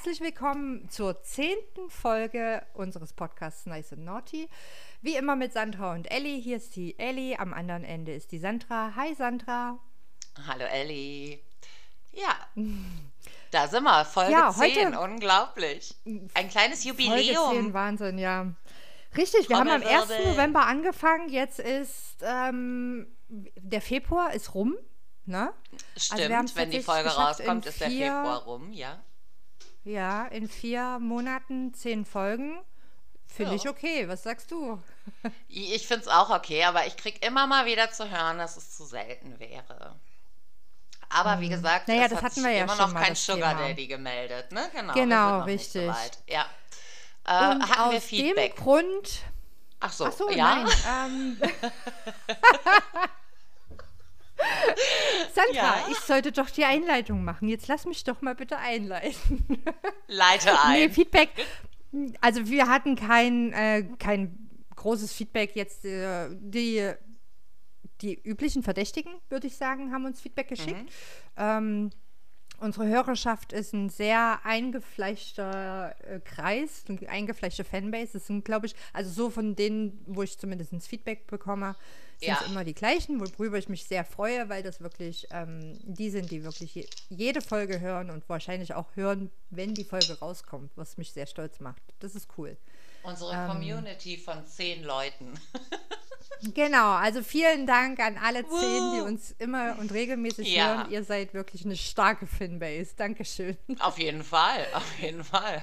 herzlich willkommen zur 10. Folge unseres Podcasts Nice and Naughty. Wie immer mit Sandra und Elli. Hier ist die Elli, am anderen Ende ist die Sandra. Hi Sandra. Hallo Elli. Ja, da sind wir, Folge 10, unglaublich. Ein kleines Jubiläum. Folge 10, Wahnsinn, ja. Richtig, wir haben am 1. November angefangen, jetzt ist der Februar ist rum, ne? Stimmt, also wenn die Folge rauskommt, ist der Februar rum, ja. Ja, in 4 Monaten 10 Folgen. Finde ich okay. Was sagst du? Ich finde es auch okay, aber ich kriege immer mal wieder zu hören, dass es zu selten wäre. Aber wie gesagt, das hat sich immer noch kein Sugar Daddy gemeldet, ne? Genau, richtig. Nicht so weit. Ja. Und hatten wir aus Feedback? dem Grund... Ach so, ja. Nein. Sandra, Ja? ich sollte doch die Einleitung machen. Jetzt lass mich doch mal bitte einleiten. Leite ein. Nee, Feedback. Also wir hatten kein großes Feedback jetzt. Die üblichen Verdächtigen, würde ich sagen, haben uns Feedback geschickt. Unsere Hörerschaft ist ein sehr eingefleischter Kreis, eine eingefleischte Fanbase. Das sind, glaube ich, also so von denen, wo ich zumindest Feedback bekomme, sind es immer die gleichen, worüber ich mich sehr freue, weil das wirklich die sind, die wirklich jede Folge hören und wahrscheinlich auch hören, wenn die Folge rauskommt, was mich sehr stolz macht. Das ist cool. Unsere Community von 10 Leuten. Genau, also vielen Dank an alle 10, die uns immer und regelmäßig hören. Ihr seid wirklich eine starke Fanbase. Dankeschön. Auf jeden Fall, auf jeden Fall.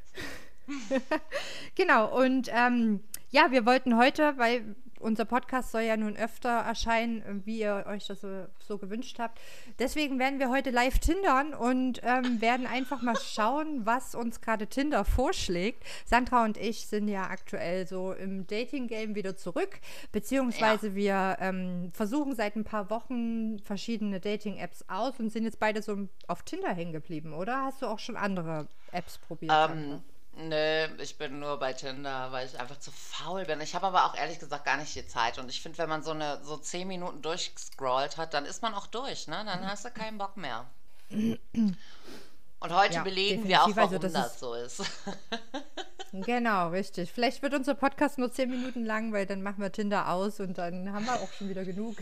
Genau, und wir wollten heute, weil unser Podcast soll ja nun öfter erscheinen, wie ihr euch das so gewünscht habt. Deswegen werden wir heute live tindern und werden einfach mal schauen, was uns gerade Tinder vorschlägt. Sandra und ich sind ja aktuell so im Dating-Game wieder zurück, beziehungsweise wir versuchen seit ein paar Wochen verschiedene Dating-Apps aus und sind jetzt beide so auf Tinder hängen geblieben, oder? Hast du auch schon andere Apps probiert? Nö, ich bin nur bei Tinder, weil ich einfach zu faul bin. Ich habe aber auch ehrlich gesagt gar nicht die Zeit. Und ich finde, wenn man so 10 Minuten durchgescrollt hat, dann ist man auch durch, ne? Dann hast du keinen Bock mehr. Und heute belegen wir auch, warum das so ist. Genau, richtig. Vielleicht wird unser Podcast nur 10 Minuten lang, weil dann machen wir Tinder aus und dann haben wir auch schon wieder genug.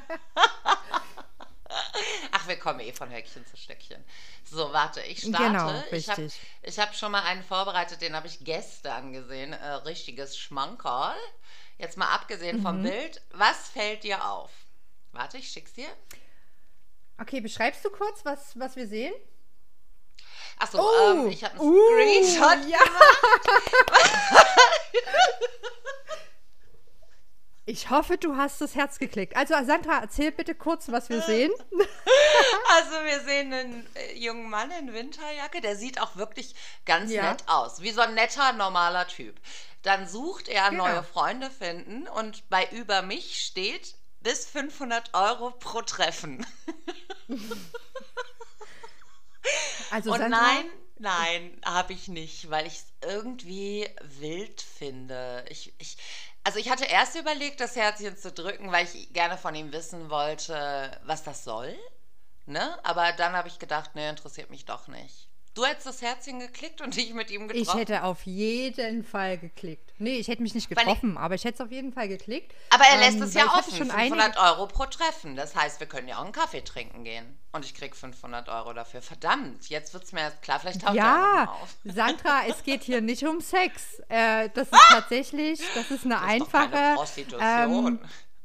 Ach, wir kommen von Höckchen zu Stöckchen. So, warte, ich starte. Genau, richtig. Ich hab schon mal einen vorbereitet, den habe ich gestern gesehen. Richtiges Schmankerl. Jetzt mal abgesehen vom Bild. Was fällt dir auf? Warte, ich schick's dir. Okay, beschreibst du kurz, was wir sehen? Ach so, ich habe einen Screenshot gemacht. Ich hoffe, du hast das Herz geklickt. Also Sandra, erzähl bitte kurz, was wir sehen. Also wir sehen einen jungen Mann in Winterjacke, der sieht auch wirklich ganz nett aus. Wie so ein netter, normaler Typ. Dann sucht er neue Freunde finden und bei über mich steht bis 500 € pro Treffen. Also und Sandra, nein, habe ich nicht, weil ich es irgendwie wild finde. Also ich hatte erst überlegt, das Herzchen zu drücken, weil ich gerne von ihm wissen wollte, was das soll. Ne? Aber dann habe ich gedacht, ne, interessiert mich doch nicht. Du hättest das Herzchen geklickt und dich mit ihm getroffen? Ich hätte auf jeden Fall geklickt. Nee, ich hätte mich nicht getroffen, aber ich hätte es auf jeden Fall geklickt. Aber er lässt es ja offen, 500 € pro Treffen. Das heißt, wir können ja auch einen Kaffee trinken gehen. Und ich krieg 500 € dafür. Verdammt, jetzt wird es mir erst klar, vielleicht taucht er noch mal auf. Sandra, es geht hier nicht um Sex. Das ist tatsächlich, das ist eine einfache... Doch keine Prostitution.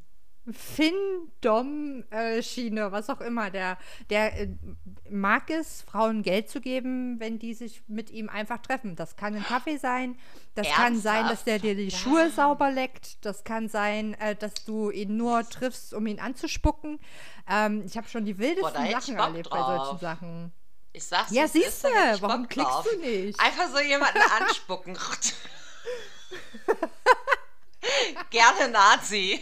Findom-Schiene, was auch immer. Der mag es, Frauen Geld zu geben, wenn die sich mit ihm einfach treffen. Das kann ein Kaffee sein, das kann sein, dass der dir die Schuhe sauber leckt, das kann sein, dass du ihn nur triffst, um ihn anzuspucken. Ich habe schon die wildesten Sachen erlebt bei solchen Sachen. Ich sag's, ja, siehst du, warum klickst du nicht? Einfach so jemanden anspucken. Gerne Nazi.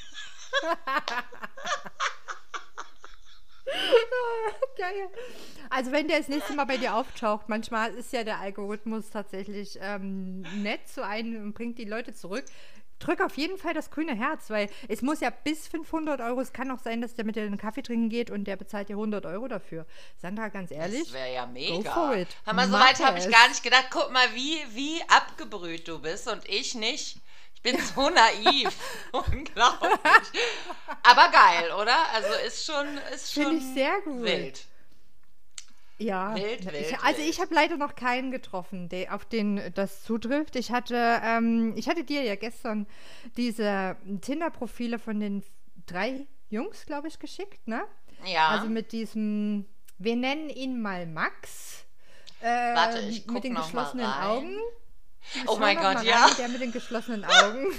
Geil. Also wenn der das nächste Mal bei dir auftaucht, manchmal ist ja der Algorithmus tatsächlich nett zu einem und bringt die Leute zurück. drück auf jeden Fall das grüne Herz, weil es muss ja bis 500 Euro, es kann auch sein, dass der mit dir einen Kaffee trinken geht und der bezahlt dir 100 Euro dafür. Sandra, ganz ehrlich, Das wäre ja go mega. for it. Hör mal, so Mach weit habe ich es. gar nicht gedacht. Guck mal, wie abgebrüht du bist und ich nicht. Ich bin so naiv. Unglaublich. Aber geil, oder? Also ist Finde schon ich sehr gut. wild. Ja, Wild, wild, also wild. ich habe leider noch keinen getroffen, auf den das zutrifft. Ich hatte dir ja gestern diese Tinder-Profile von den 3 Jungs, glaube ich, geschickt, ne? Ja. Also mit diesem, wir nennen ihn mal Max, Warte, ich mit guck den noch mal geschlossenen rein. Augen. Oh Schau mein noch Gott, mal ja. rein, der mit den geschlossenen Augen.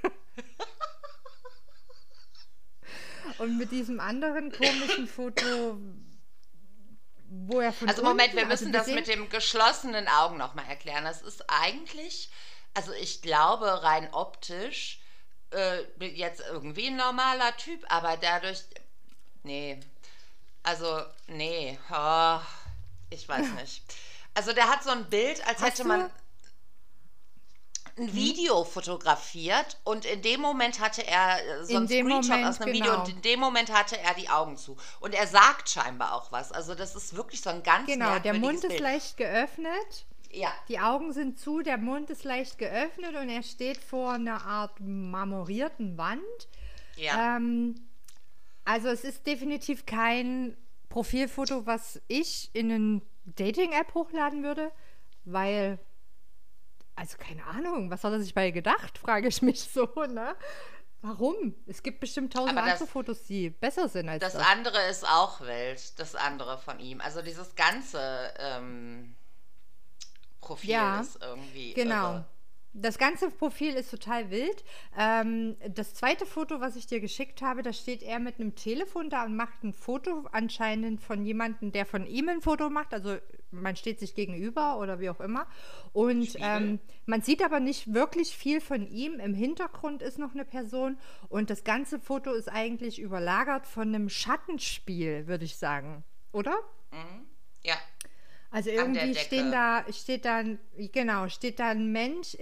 Und mit diesem anderen komischen Foto, wo er von Also Moment, unten, wir müssen wir das sehen- mit dem geschlossenen Augen nochmal erklären. Das ist eigentlich, also ich glaube rein optisch, jetzt irgendwie ein normaler Typ, aber dadurch, nee, also nee, ich weiß nicht. Also der hat so ein Bild, als Hast hätte man du- ein Video fotografiert und in dem Moment hatte er so In einen dem Screenshot Moment, aus einem Video genau. und in dem Moment hatte er die Augen zu. Und er sagt scheinbar auch was. Also das ist wirklich so ein ganz Genau, der merkwürdiges Mund ist Bild. leicht geöffnet, Ja, die Augen sind zu, der Mund ist leicht geöffnet und er steht vor einer Art marmorierten Wand. ja. Also es ist definitiv kein Profilfoto, was ich in eine Dating-App hochladen würde, weil, also keine Ahnung, was hat er sich bei gedacht, frage ich mich so, ne? Warum? Es gibt bestimmt 1000 Aber das- andere Fotos, die besser sind als Das das. andere ist auch wild, das andere von ihm. Also dieses ganze Profil Ja, ist irgendwie Genau. irre. Das ganze Profil ist total wild. Das zweite Foto, was ich dir geschickt habe, da steht er mit einem Telefon da und macht ein Foto anscheinend von jemandem, der von ihm ein Foto macht. Also man steht sich gegenüber oder wie auch immer. Und Spiegel. man sieht aber nicht wirklich viel von ihm. Im Hintergrund ist noch eine Person und das ganze Foto ist eigentlich überlagert von einem Schattenspiel, würde ich sagen. Oder? Ja, Also An der irgendwie Decke. steht da ein Mensch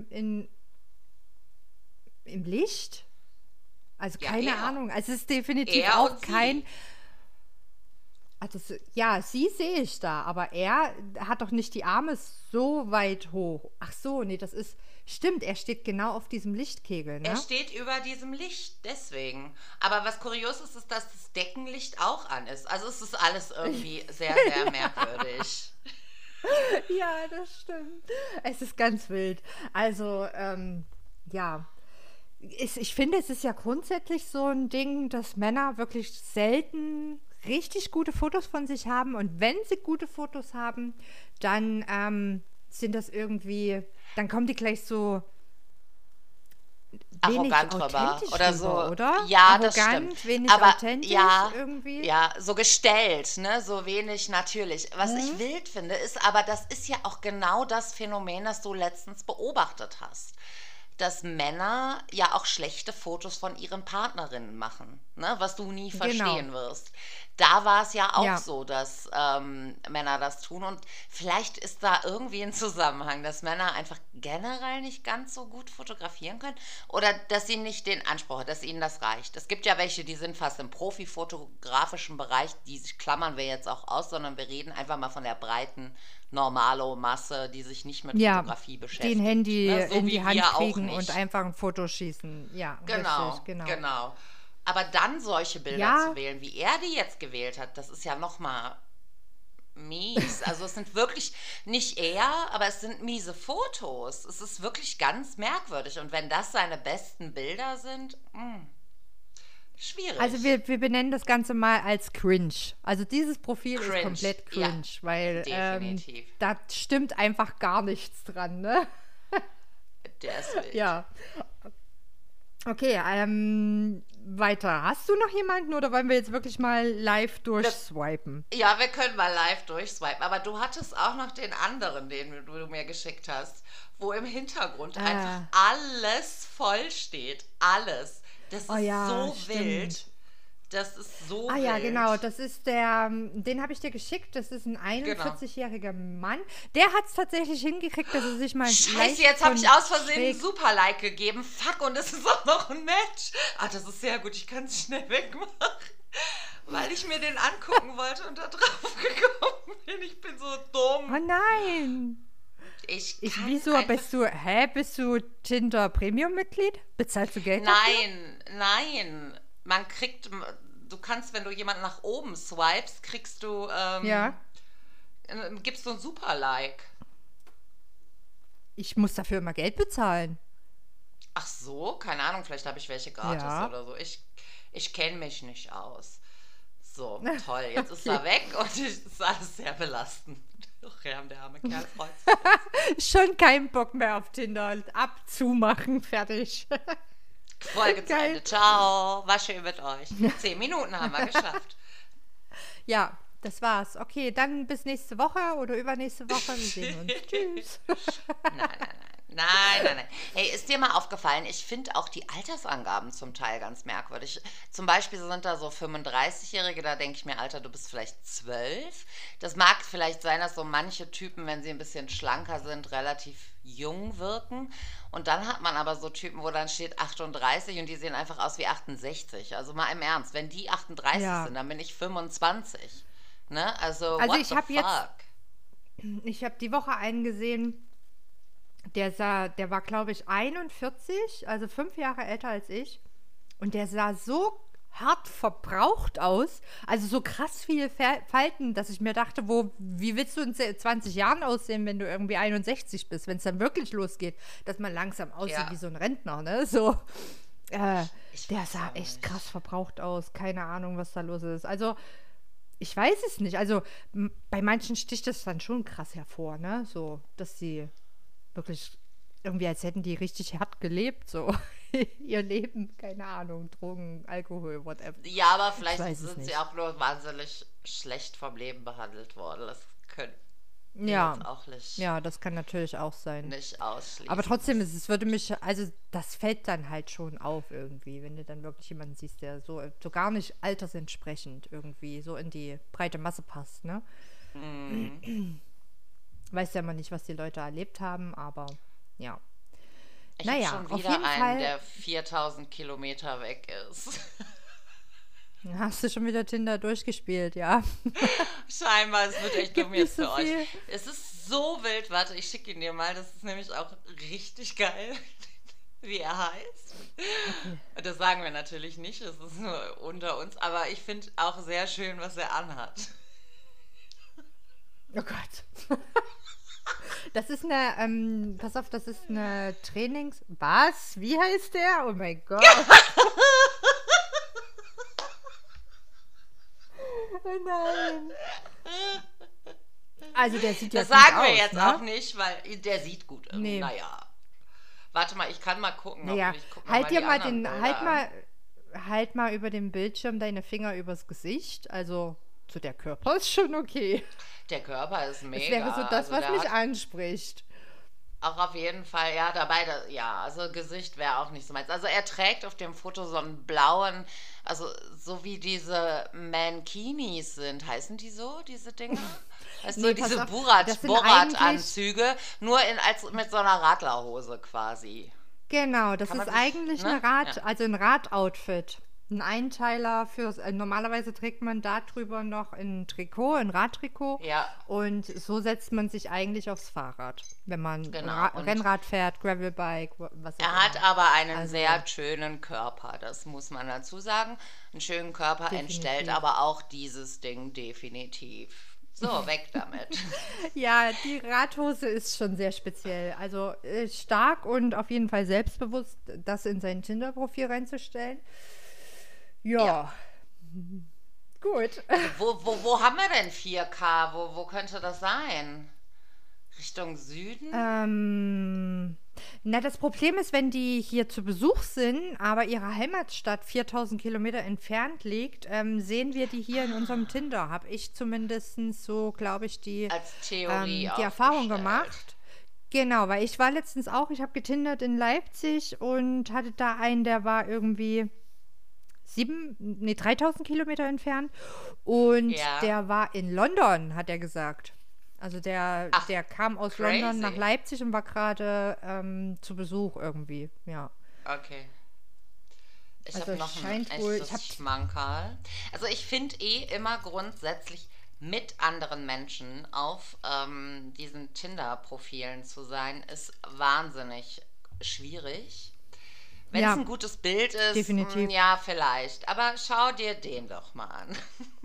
im Licht. Also Ja, keine er. Ahnung. Also es ist definitiv Er auch und sie. kein. Also ja, sie sehe ich da, aber er hat doch nicht die Arme so weit hoch. Ach so, nee, stimmt, er steht genau auf diesem Lichtkegel, ne? er steht über diesem Licht, deswegen. Aber was kurios ist, ist, dass das Deckenlicht auch an ist. Also es ist alles irgendwie sehr, sehr merkwürdig. Ja, das stimmt. Es ist ganz wild. Also, ja. Ich finde, es ist ja grundsätzlich so ein Ding, dass Männer wirklich selten richtig gute Fotos von sich haben. Und wenn sie gute Fotos haben, dann sind das irgendwie, dann kommen die gleich so wenig Arrogant drüber authentisch oder rüber, so. oder? Ja, das Arrogant, stimmt. wenig Aber authentisch ja, irgendwie. ja, so gestellt, ne, so wenig natürlich. Was Mhm. ich wild finde, ist aber, das ist ja auch genau das Phänomen, das du letztens beobachtet hast. Dass Männer ja auch schlechte Fotos von ihren Partnerinnen machen, ne? Was du nie verstehen wirst. Da war es ja auch Ja. so, dass Männer das tun und vielleicht ist da irgendwie ein Zusammenhang, dass Männer einfach generell nicht ganz so gut fotografieren können oder dass sie nicht den Anspruch haben, dass ihnen das reicht. Es gibt ja welche, die sind fast im profifotografischen Bereich, die klammern wir jetzt auch aus, sondern wir reden einfach mal von der breiten Normalo-Masse, die sich nicht mit Ja, Fotografie beschäftigt. den Handy ne? So in wie die Hand wir auch kriegen nicht. und einfach ein Foto schießen. Ja, Genau, richtig, genau. genau. Aber dann solche Bilder Ja. zu wählen, wie er die jetzt gewählt hat, das ist ja nochmal mies. Also es sind wirklich, nicht er, aber es sind miese Fotos. Es ist wirklich ganz merkwürdig. Und wenn das seine besten Bilder sind, schwierig. Also wir benennen das Ganze mal als cringe. Also dieses Profil Cringe, ist komplett ja, cringe, weil definitiv. da stimmt einfach gar nichts dran, ne? Der ist wild. Ja. Okay, weiter. Hast du noch jemanden oder wollen wir jetzt wirklich mal live durchswipen? Ja, wir können mal live durchswipen. Aber du hattest auch noch den anderen, den du mir geschickt hast, wo im Hintergrund einfach alles voll steht. Alles. Das ist Oh ja, so stimmt. wild. Das ist so Ah ja, genau, wild. das ist den habe ich dir geschickt, das ist ein Genau. 41-jähriger Mann. Der hat es tatsächlich hingekriegt, dass er sich mal Scheiße, leicht jetzt habe ich von aus Versehen einen schräg. Super-Like gegeben. Fuck, und es ist auch noch ein Match. Ah, das ist sehr gut. Ich kann es schnell wegmachen. Weil ich mir den angucken wollte und da drauf gekommen bin. Ich bin so Oh dumm. nein! Ich kann Wieso einfach. bist du Tinder Premium-Mitglied? Bezahlst du Geld dafür? Nein. Man kriegt. Du kannst, wenn du jemanden nach oben swipest, kriegst du. Ja. Gibst du ein Super-Like. Ich muss dafür immer Geld bezahlen. Ach so, keine Ahnung, vielleicht habe ich welche gratis Ja. oder so. Ich kenne mich nicht aus. So, toll, jetzt ist Okay. er weg und es ist alles sehr belastend. Ach ja, der arme Kerl freut sich jetzt. Schon keinen Bock mehr auf Tinder. Abzumachen, fertig. Folge zu Geil. Ende. Ciao, war schön mit euch. 10 Minuten haben wir geschafft. Ja, das war's. Okay, dann bis nächste Woche oder übernächste Woche. Wir sehen uns. Tschüss. Nein. Hey, ist dir mal aufgefallen, ich finde auch die Altersangaben zum Teil ganz merkwürdig. Zum Beispiel sind da so 35-Jährige, da denke ich mir, Alter, du bist vielleicht 12. Das mag vielleicht sein, dass so manche Typen, wenn sie ein bisschen schlanker sind, relativ jung wirken. Und dann hat man aber so Typen, wo dann steht 38 und die sehen einfach aus wie 68. Also mal im Ernst, wenn die 38 Ja. sind, dann bin ich 25. Ne? Also, Also what the fuck? ich habe die Woche einen gesehen, der war, glaube ich, 41, also 5 Jahre älter als ich. Und der sah so hart verbraucht aus, also so krass viele Falten, dass ich mir dachte, wie willst du in 20 Jahren aussehen, wenn du irgendwie 61 bist, wenn es dann wirklich losgeht, dass man langsam aussieht Ja. wie so ein Rentner, ne? So, Ich der weiß sah auch echt nicht. krass verbraucht aus, keine Ahnung, was da los ist. Also, ich weiß es nicht. Also, bei manchen sticht das dann schon krass hervor, ne? So, dass sie wirklich irgendwie, als hätten die richtig hart gelebt, so ihr Leben, keine Ahnung, Drogen, Alkohol, whatever. Ja, aber Ich vielleicht weiß es sind sie nicht. auch nur wahnsinnig schlecht vom Leben behandelt worden. Das können wir Ja, jetzt auch nicht, ja, das kann natürlich auch sein. nicht Aber ausschließen. trotzdem, es würde mich, also das fällt dann halt schon auf irgendwie, wenn du dann wirklich jemanden siehst, der so gar nicht altersentsprechend irgendwie so in die breite Masse passt, ne? Weiß ja immer nicht, was die Leute erlebt haben, aber ja. Ich habe Naja, schon auf wieder jeden einen, Fall der 4000 Kilometer weg ist. hast du schon wieder Tinder durchgespielt, ja. Scheinbar, es wird echt dumm Gibt nicht jetzt so für euch. viel. Es ist so wild. Warte, ich schicke ihn dir mal. Das ist nämlich auch richtig geil, wie er heißt. Und das sagen wir natürlich nicht. Es ist nur unter uns. Aber ich finde auch sehr schön, was er anhat. Oh Gott. Das ist eine, pass auf, das ist eine Was? Wie heißt der? Oh mein Gott. Oh nein. Also der sieht ja Das gut sagen wir aus, jetzt ne? auch nicht, weil der sieht gut aus. Nee. Naja. Warte mal, ich kann mal gucken. Naja, Ich guck mir halt mal dir die mal anderen den, Bilder an. halt mal über dem Bildschirm deine Finger übers Gesicht. Also, so der Körper ist schon okay. Der Körper ist Das wäre so mega. das, Also was der mich hat anspricht. auch auf jeden Fall, ja, dabei, ja, also Gesicht wäre auch nicht so meins. Also er trägt auf dem Foto so einen blauen, also so wie diese Mankinis sind, heißen die so, diese Dinger? Weißt du, Nee, pass diese auf, das sind Borat-Anzüge, nur mit so einer Radlerhose quasi. Genau, das Kann man ist sich, eigentlich ne? Ja. also ein Radoutfit. Ein Einteiler fürs, normalerweise trägt man da drüber noch ein Trikot, ein Radtrikot. Ja, Und so setzt man sich eigentlich aufs Fahrrad, wenn man genau. Und Rennrad fährt, Gravelbike, was auch er hat immer. aber einen Also sehr schönen Körper, das muss man dazu sagen. Einen schönen Körper entstellt definitiv. aber auch dieses Ding definitiv. So, weg damit. Ja, die Radhose ist schon sehr speziell. Also stark und auf jeden Fall selbstbewusst, das in sein Tinder-Profil reinzustellen. Ja. Ja, gut. Wo haben wir denn 4K? Wo könnte das sein? Richtung Süden? Na, das Problem ist, wenn die hier zu Besuch sind, aber ihre Heimatstadt 4000 Kilometer entfernt liegt, sehen wir die hier in unserem Tinder. Habe ich zumindest so, glaube ich, Als Theorie die Erfahrung aufgestellt. gemacht. Genau, weil ich war letztens auch, ich habe getindert in Leipzig und hatte da einen, der war irgendwie 3.000 Kilometer entfernt. Und Ja. der war in London, hat er gesagt. Also Ach, der kam aus London nach crazy. Leipzig und war gerade zu Besuch irgendwie. Ja. Okay. Ich Also habe es noch ein scheint wohl, ich habe echtes Schmankerl. Also ich finde immer grundsätzlich mit anderen Menschen auf diesen Tinder-Profilen zu sein, ist wahnsinnig schwierig. Wenn es ja, ein gutes Bild ist, definitiv. ja, vielleicht. Aber schau dir den doch mal an.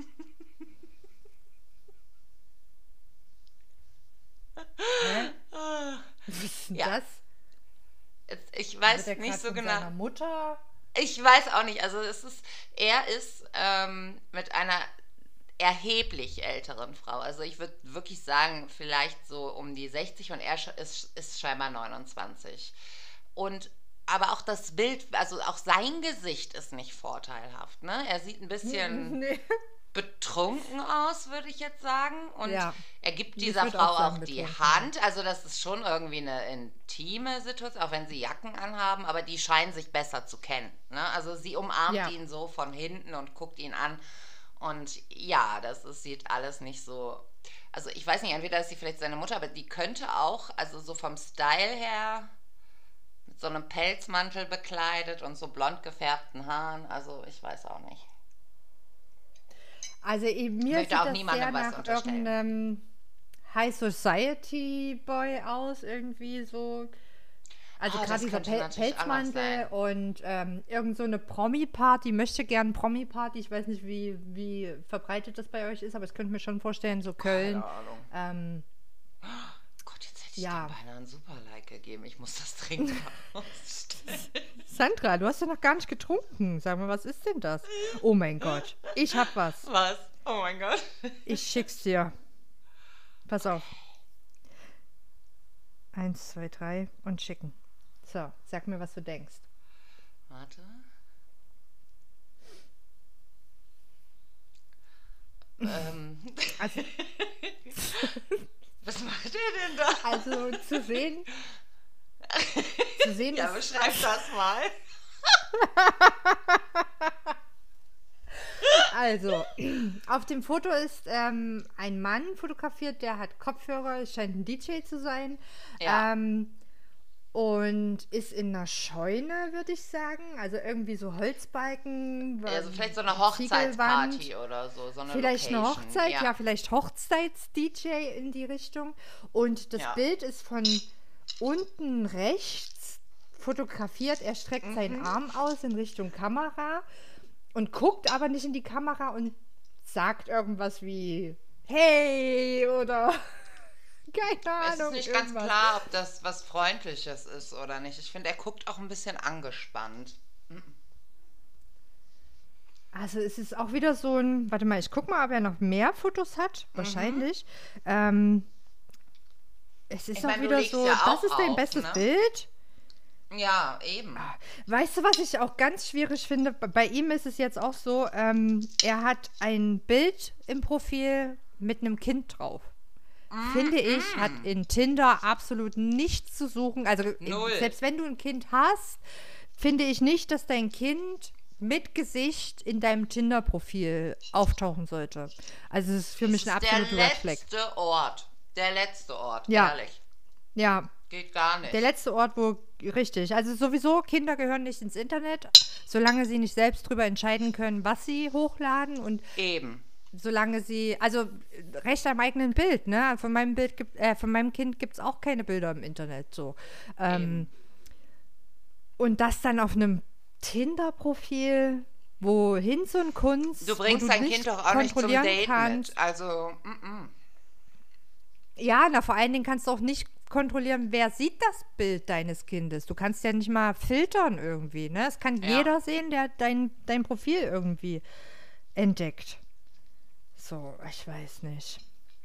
Hä? Was ist denn Ja, das? ich Wird weiß er nicht gerade so von genau. seiner Mutter? Ich weiß auch nicht. Also er ist mit einer erheblich älteren Frau. Also ich würde wirklich sagen, vielleicht so um die 60 und ist scheinbar 29. Und aber auch das Bild, also auch sein Gesicht ist nicht vorteilhaft. Ne? Er sieht ein bisschen Nee. betrunken aus, würde ich jetzt sagen. Und Ja, er gibt ich dieser würde auch Frau auch sagen die betrunken, ja. Hand. Also das ist schon irgendwie eine intime Situation, auch wenn sie Jacken anhaben, aber die scheinen sich besser zu kennen. Ne? Also sie umarmt Ja, ihn so von hinten und guckt ihn an. Und ja, sieht alles nicht so. Also ich weiß nicht, entweder ist sie vielleicht seine Mutter, aber die könnte auch, also so vom Style her, mit so einem Pelzmantel bekleidet und so blond gefärbten Haaren. Also ich weiß auch nicht. also Ich mir möchte sieht auch das sehr niemandem was nach unterstellen. irgendeinem High Society Boy aus, irgendwie so. Also Oh, gerade das dieser könnte natürlich auch noch Pelzmantel sein. und irgend so eine Promi-Party, möchte gern Promi-Party. Ich weiß nicht, wie verbreitet das bei euch ist, aber ich könnte mir schon vorstellen, so Keine Köln. Ahnung. Ähm, Gott, jetzt hätte ich dem ja, beinahe einen Super-Like gegeben. Ich muss das dringend rausstellen. Sandra, du hast ja noch gar nicht getrunken. Sag mal, was ist denn das? Oh mein Gott, ich hab was. Was? Oh mein Gott. Ich schick's dir. Pass auf. Eins, zwei, drei und schicken. So, sag mir, was du denkst. Warte. Also, Was macht ihr denn da? also zu sehen Ja, ist, beschreib das mal. also, auf dem Foto ist ein Mann fotografiert, der hat Kopfhörer, es scheint ein DJ zu sein. Ja. Ähm, und ist in einer Scheune, würde ich sagen. Also irgendwie so Holzbalken, Also vielleicht so eine Ziegelwand. Hochzeitsparty oder so, so eine Vielleicht eine Location. Hochzeit, Ja. ja, vielleicht Hochzeits-DJ in die Richtung. Und das Ja. Bild ist von unten rechts fotografiert. Er streckt seinen Arm aus in Richtung Kamera und guckt aber nicht in die Kamera und sagt irgendwas wie Hey oder keine Es ist Ahnung, nicht ganz irgendwas. klar, ob das was Freundliches ist oder nicht. Ich finde, er guckt auch ein bisschen angespannt. Also es ist auch wieder so ein, warte mal, ich guck mal, ob er noch mehr Fotos hat. Wahrscheinlich. Ähm, es ist Ich auch meine, du wieder legst so, ja das auch ist dein auf, bestes ne? Bild. Ja, eben. Weißt du, was ich auch ganz schwierig finde? Bei ihm ist es jetzt auch so, er hat ein Bild im Profil mit einem Kind drauf. Finde ich, hat in Tinder absolut nichts zu suchen. Also Null. selbst wenn du ein Kind hast, finde ich nicht, dass dein Kind mit Gesicht in deinem Tinder-Profil auftauchen sollte. Also es ist für mich Das eine ist der absolute Red Flag. letzte Ort. Der letzte Ort, Ja, ehrlich. ja. Geht gar Der nicht. letzte Ort, richtig. Also sowieso, Kinder gehören nicht ins Internet, solange sie nicht selbst darüber entscheiden können, was sie hochladen und Eben. solange sie, also Recht am eigenen Bild, ne? Von meinem Kind gibt es auch keine Bilder im Internet so. Eben. Und das dann auf einem Tinder-Profil, wohin so ein Kunst, Du bringst wo dein nicht Kind doch auch nicht zum kontrollieren Date kannst. mit. Also, Ja, na, vor allen Dingen kannst du auch nicht kontrollieren, wer sieht das Bild deines Kindes. Du kannst ja nicht mal filtern irgendwie, ne? Es kann ja. jeder sehen, der dein Profil irgendwie entdeckt. So, ich weiß nicht.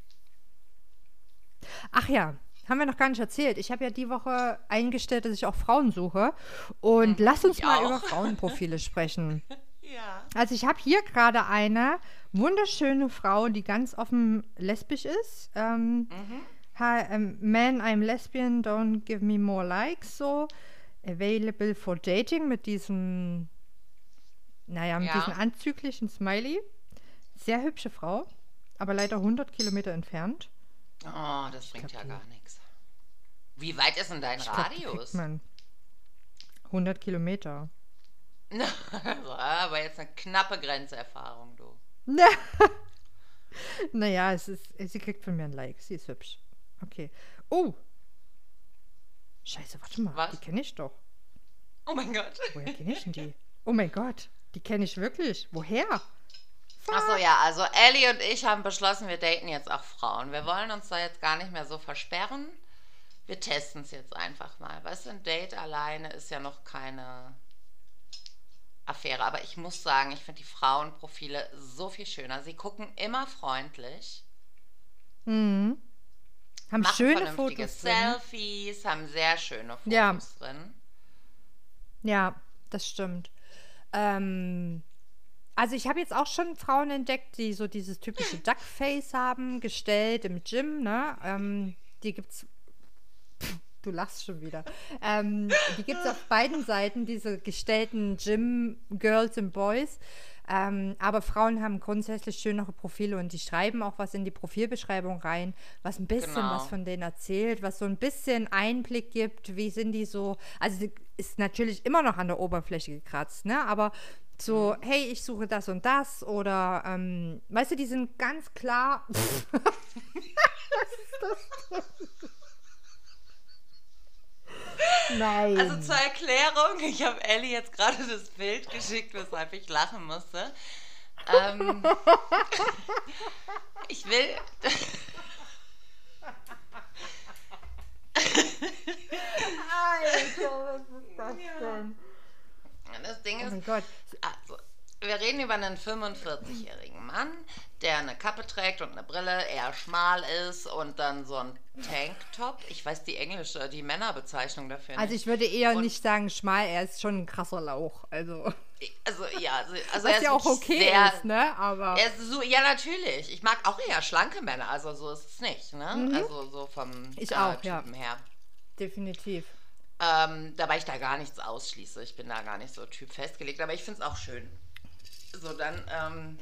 Ach ja, haben wir noch gar nicht erzählt. Ich habe ja die Woche eingestellt, dass ich auch Frauen suche. Und lass uns ich mal auch. über Frauenprofile sprechen. Ja. Also ich habe hier gerade eine wunderschöne Frau, die ganz offen lesbisch ist. Hi, man, I'm lesbian, don't give me more likes, so. Available for dating mit diesem naja, mit Ja. diesem anzüglichen Smiley. Sehr hübsche Frau, aber leider 100 Kilometer entfernt. Oh, das bringt glaub, ja die- gar nichts. Wie weit ist denn dein Ich glaube, die kriegt Radius? man 100 Kilometer. Aber jetzt eine knappe Grenzerfahrung, du. Naja, sie kriegt von mir ein Like. Sie ist hübsch. Okay. Oh, scheiße, warte mal. Was? Die kenne ich doch. Oh mein Gott. Woher kenne ich denn die? Oh mein Gott, die kenne ich wirklich. Woher? Achso, ja, also Ellie und ich haben beschlossen, wir daten jetzt auch Frauen. Wir wollen uns da jetzt gar nicht mehr so versperren. Wir testen es jetzt einfach mal. Weißt du, ein Date alleine ist ja noch keine Affäre. Aber ich muss sagen, ich finde die Frauenprofile so viel schöner. Sie gucken immer freundlich, Mhm. Haben machen schöne vernünftige Fotos drin. Selfies, haben sehr schöne Fotos Ja. drin. Ja, das stimmt. Also ich habe jetzt auch schon Frauen entdeckt, die so dieses typische Duckface haben, gestellt im Gym, ne? Die gibt's. Du lachst schon wieder. Die gibt es auf beiden Seiten, diese gestellten Gym-Girls und Boys. Aber Frauen haben grundsätzlich schönere Profile und die schreiben auch was in die Profilbeschreibung rein, was ein bisschen Genau. was von denen erzählt, was so ein bisschen Einblick gibt, wie sind die so. Also sie ist natürlich immer noch an der Oberfläche gekratzt, ne? Aber so, hey, ich suche das und das oder, weißt du, die sind ganz klar. Nein. Also zur Erklärung, ich habe Ellie jetzt gerade das Bild geschickt, weshalb ich lachen musste. Ich will. Alter, was ist das denn? Das Ding Oh ist, mein Gott. also, wir reden über einen 45-jährigen Mann, der eine Kappe trägt und eine Brille, eher schmal ist und dann so ein Tanktop. Ich weiß die Männerbezeichnung dafür nicht. Also ich würde eher Und- nicht sagen schmal, er ist schon ein krasser Lauch. Also, Also er was ist ja auch wirklich okay sehr, ist, ne? Aber Er ist so, ja, natürlich. Ich mag auch eher schlanke Männer, also so ist es nicht, ne? Also so vom Ich auch, ja. Typen her. definitiv. Dabei ich da gar nichts ausschließe. Ich bin da gar nicht so Typ festgelegt, aber ich finde es auch schön. So, dann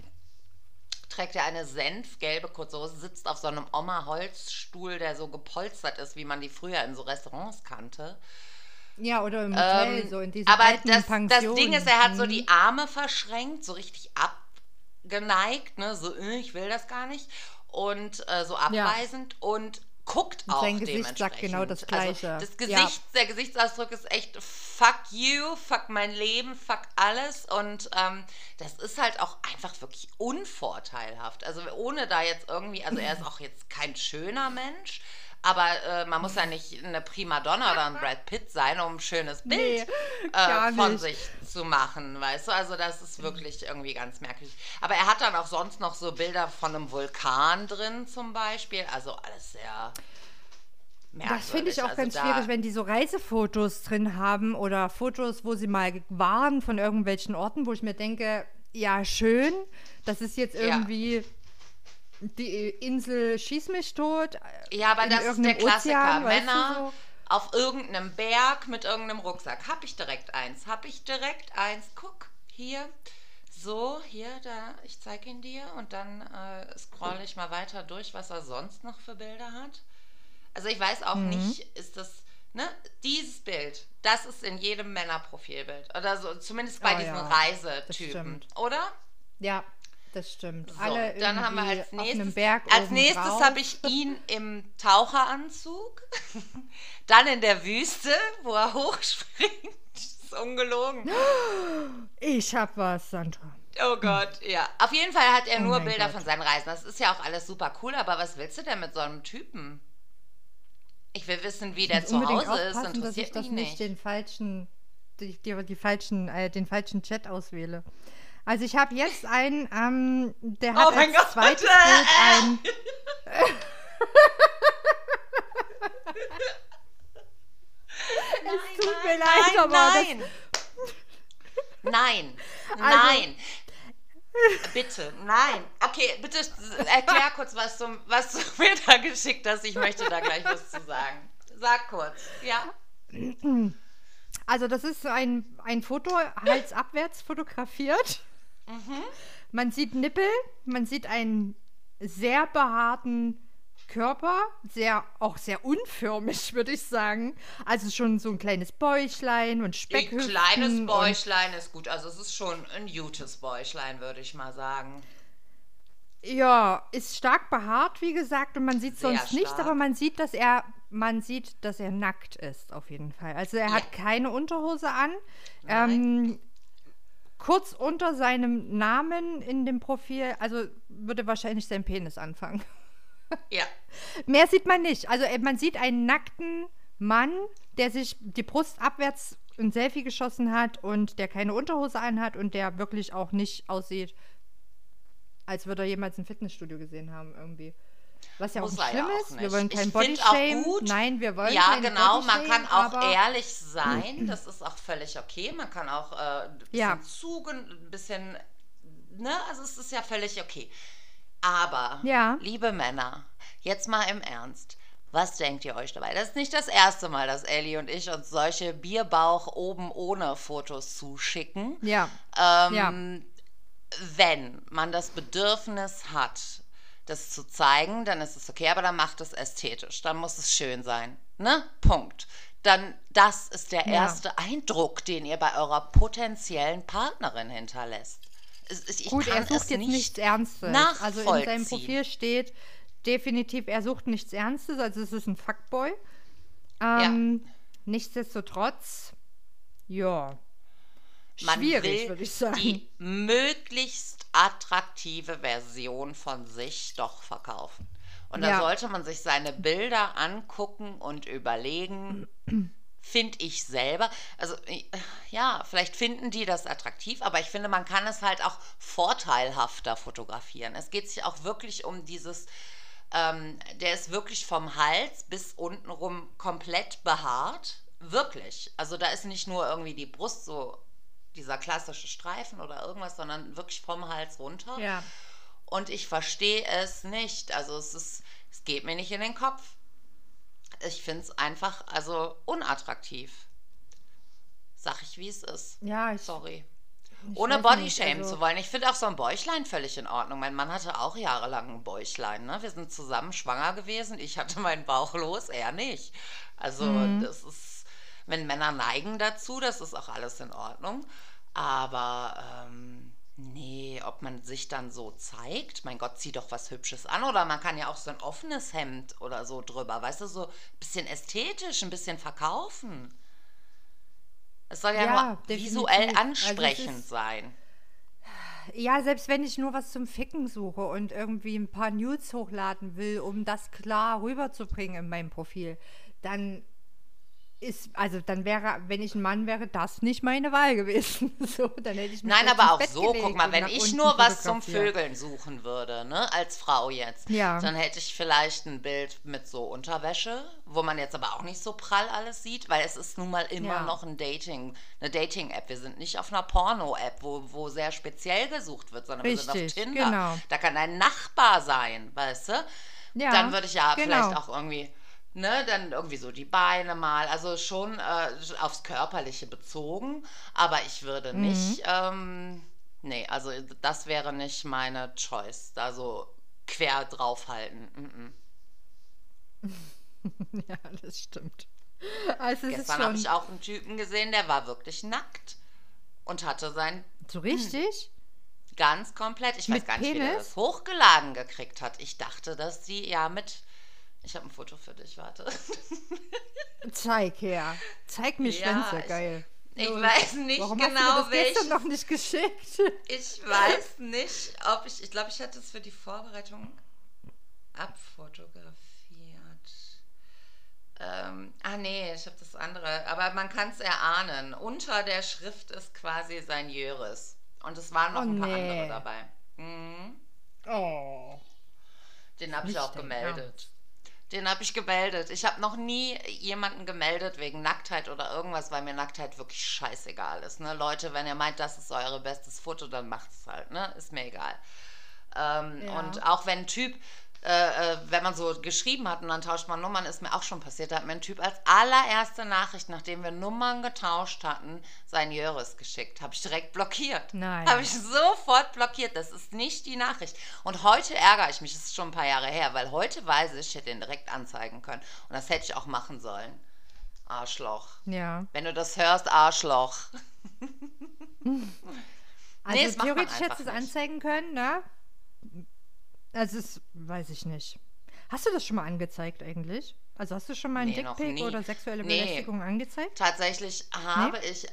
trägt er eine senfgelbe kurze Hose, sitzt auf so einem Oma-Holzstuhl, der so gepolstert ist, wie man die früher in so Restaurants kannte. Ja, oder im Hotel, so in diesen Aber alten das Pensionen. Ding ist, er hat so die Arme verschränkt, so richtig abgeneigt, ne? So, ich will das gar nicht. Und so abweisend und guckt Und auch sein Gesicht dementsprechend. sagt genau das Gleiche. Also das Ja. Gesicht, der Gesichtsausdruck ist echt fuck you, fuck mein Leben, fuck alles. Und das ist halt auch einfach wirklich unvorteilhaft. Also ohne da jetzt irgendwie, also er ist auch jetzt kein schöner Mensch, aber man muss ja nicht eine Primadonna oder ein Brad Pitt sein, um ein schönes Bild gar von nicht. sich zu machen, weißt du? Also das ist wirklich irgendwie ganz merkwürdig. Aber er hat dann auch sonst noch so Bilder von einem Vulkan drin zum Beispiel. Also alles sehr merkwürdig. Das finde ich auch Also ganz da- schwierig, wenn die so Reisefotos drin haben oder Fotos, wo sie mal waren von irgendwelchen Orten, wo ich mir denke, ja, schön, das ist jetzt irgendwie die Insel Schieß mich tot. Ja, aber in das ist der irgendeinem Klassiker. Ozean, weißt du, Männer so. auf irgendeinem Berg mit irgendeinem Rucksack. Hab ich direkt eins. Guck, hier. So, hier, da, ich zeige ihn dir und dann scroll ich mal weiter durch, was er sonst noch für Bilder hat. Also ich weiß auch nicht, ist das, ne, dieses Bild, das ist in jedem Männerprofilbild. Oder so, zumindest bei Oh diesen ja, Reisetypen. stimmt. Oder? Ja, das stimmt. So, Alle dann haben wir irgendwie als auf einem nächstes, Berg als oben nächstes drauf. habe ich ihn im Taucheranzug, dann in der Wüste, wo er hochspringt. Das ist ungelogen. Ich hab was, Sandra. Oh Gott, ja. Auf jeden Fall hat er Oh nur mein Bilder Gott. von seinen Reisen. Das ist ja auch alles super cool, aber was willst du denn mit so einem Typen? Ich will wissen, wie der muss zu unbedingt Hause ist. aufpassen, dass ich Interessiert das mich nicht nicht. den falschen, den falschen Chat auswähle. Also ich habe jetzt einen, der hat Oh mein als Gott, zweites bitte. Bild ein. Es tut mir leid, aber nein. Nein. Also- Nein. Bitte, nein. Okay, bitte erklär kurz, was du mir da geschickt hast. Ich möchte da gleich was zu sagen. Sag kurz. Ja. Also das ist ein Foto, halsabwärts fotografiert. Man sieht Nippel, man sieht einen sehr behaarten Körper, auch sehr unförmig, würde ich sagen. Also schon so ein kleines Bäuchlein und Ein Speckhüften. kleines Bäuchlein ist gut. Also es ist schon ein gutes Bäuchlein, würde ich mal sagen. Ja, ist stark behaart, wie gesagt, und man sieht Sehr sonst nichts, stark. aber man sieht, dass er nackt ist, auf jeden Fall. Also er hat keine Unterhose an. Nein. Kurz unter seinem Namen in dem Profil, also würde wahrscheinlich sein Penis anfangen. Ja. Mehr sieht man nicht. Also man sieht einen nackten Mann, der sich die Brust abwärts ein Selfie geschossen hat und der keine Unterhose anhat und der wirklich auch nicht aussieht, als würde er jemals ein Fitnessstudio gesehen haben irgendwie. Was ja auch Muss nicht er schlimm ja auch ist. Wir nicht. wollen Ich kein find Bodyshame. auch gut. Nein, wir wollen Ja, kein genau. Man Bodyshaming, kann auch aber ehrlich sein. Das ist auch völlig okay. Man kann auch ein ja, bisschen, ne? Also es ist ja völlig okay. Aber, ja, liebe Männer, jetzt mal im Ernst. Was denkt ihr euch dabei? Das ist nicht das erste Mal, dass Ellie und ich uns solche Bierbauch oben ohne Fotos zuschicken. ja, ja, Wenn man das Bedürfnis hat, das zu zeigen, dann ist es okay, aber dann macht es ästhetisch. Dann muss es schön sein. Ne? Punkt. Dann, das ist der ja. erste Eindruck, den ihr bei eurer potenziellen Partnerin hinterlässt. Ich Gut, er kann sucht es jetzt nicht nichts Ernstes. Also in seinem nachvollziehen. Profil steht definitiv, er sucht nichts Ernstes, also es ist ein Fuckboy. Ja. Nichtsdestotrotz, ja, Man schwierig, will würde ich sagen. die möglichst attraktive Version von sich doch verkaufen. Und da Ja, sollte man sich seine Bilder angucken und überlegen, finde ich selber. Also ja, vielleicht finden die das attraktiv, aber ich finde, man kann es halt auch vorteilhafter fotografieren. Es geht sich auch wirklich um dieses, der ist wirklich vom Hals bis untenrum komplett behaart. Wirklich. Also da ist nicht nur irgendwie die Brust so dieser klassische Streifen oder irgendwas, sondern wirklich vom Hals runter. ja. Und ich verstehe es nicht. Also es geht mir nicht in den Kopf. Ich finde es einfach, also unattraktiv. Sag ich, wie es ist. Ja, Sorry. ich Ohne weiß nicht, Bodyshamen also zu wollen. Ich finde auch so ein Bäuchlein völlig in Ordnung. Mein Mann hatte auch jahrelang ein Bäuchlein. Ne? Wir sind zusammen schwanger gewesen. Ich hatte meinen Bauch los, er nicht. Also das ist, wenn Männer neigen dazu, das ist auch alles in Ordnung. Aber nee, ob man sich dann so zeigt, mein Gott, zieh doch was Hübsches an. Oder man kann ja auch so ein offenes Hemd oder so drüber, weißt du, so ein bisschen ästhetisch, ein bisschen verkaufen. Es soll ja ja, nur visuell definitiv. Also es ansprechend ist, sein. ja, selbst wenn ich nur was zum Ficken suche und irgendwie ein paar Nudes hochladen will, um das klar rüberzubringen in meinem Profil, dann dann wäre, wenn ich ein Mann wäre, das nicht meine Wahl gewesen. So, dann hätte ich mich Nein, kurz aber ins auch Bett so, guck gelegt mal, und wenn nach ich unten nur was zum fotografiert. Vögeln suchen würde, ne, als Frau jetzt, Ja, dann hätte ich vielleicht ein Bild mit so Unterwäsche, wo man jetzt aber auch nicht so prall alles sieht, weil es ist nun mal immer ja, noch eine Dating-App. Wir sind nicht auf einer Porno-App, wo sehr speziell gesucht wird, sondern wir sind auf richtig, Tinder. genau. Da kann ein Nachbar sein, weißt du? Dann Ja, würde ich ja vielleicht genau. auch irgendwie, ne, dann irgendwie so die Beine mal, also schon aufs Körperliche bezogen, aber ich würde nicht, nee, also das wäre nicht meine Choice, da so quer draufhalten. Ja, das stimmt. Also es ist Gestern habe ich schon auch einen Typen gesehen, der war wirklich nackt und hatte sein so richtig ganz komplett, ich weiß mit gar nicht, wie der Penis. das hochgeladen gekriegt hat. Ich dachte, dass die ja ich habe ein Foto für dich, warte. Zeig her. Zeig mir Ja, Schwänze, geil. ich Los. weiß nicht Warum hast du mir genau das gestern welchen. noch nicht geschickt? Ich weiß nicht, ob ich glaube, ich hatte es für die Vorbereitung abfotografiert. Nee, ich habe das andere. Aber man kann es erahnen. Unter der Schrift ist quasi sein Jöris. Und es waren noch Oh ein paar andere nee. dabei. Mhm. Oh, Den habe ich nicht auch dein gemeldet. Ernst. Den habe ich gemeldet. Ich habe noch nie jemanden gemeldet wegen Nacktheit oder irgendwas, weil mir Nacktheit wirklich scheißegal ist. Ne? Leute, wenn ihr meint, das ist euer bestes Foto, dann macht es halt. Ne? Ist mir egal. Und Ja. auch wenn ein Typ wenn man so geschrieben hat und dann tauscht man Nummern, ist mir auch schon passiert. Da hat mir ein Typ als allererste Nachricht, nachdem wir Nummern getauscht hatten, sein Jöris geschickt. Habe ich direkt blockiert. Nein. Habe ich sofort blockiert. Das ist nicht die Nachricht. Und heute ärgere ich mich, das ist schon ein paar Jahre her, weil heute weiß ich hätte ihn direkt anzeigen können. Und das hätte ich auch machen sollen. Arschloch. Ja. Wenn du das hörst, Arschloch. Also das macht man theoretisch hättest einfach du es nicht. anzeigen können, ne? Also das weiß ich nicht. Hast du das schon mal angezeigt eigentlich? Also hast du schon mal einen Nee, noch Dickpick nie. oder sexuelle Nee. Belästigung angezeigt? Tatsächlich habe ich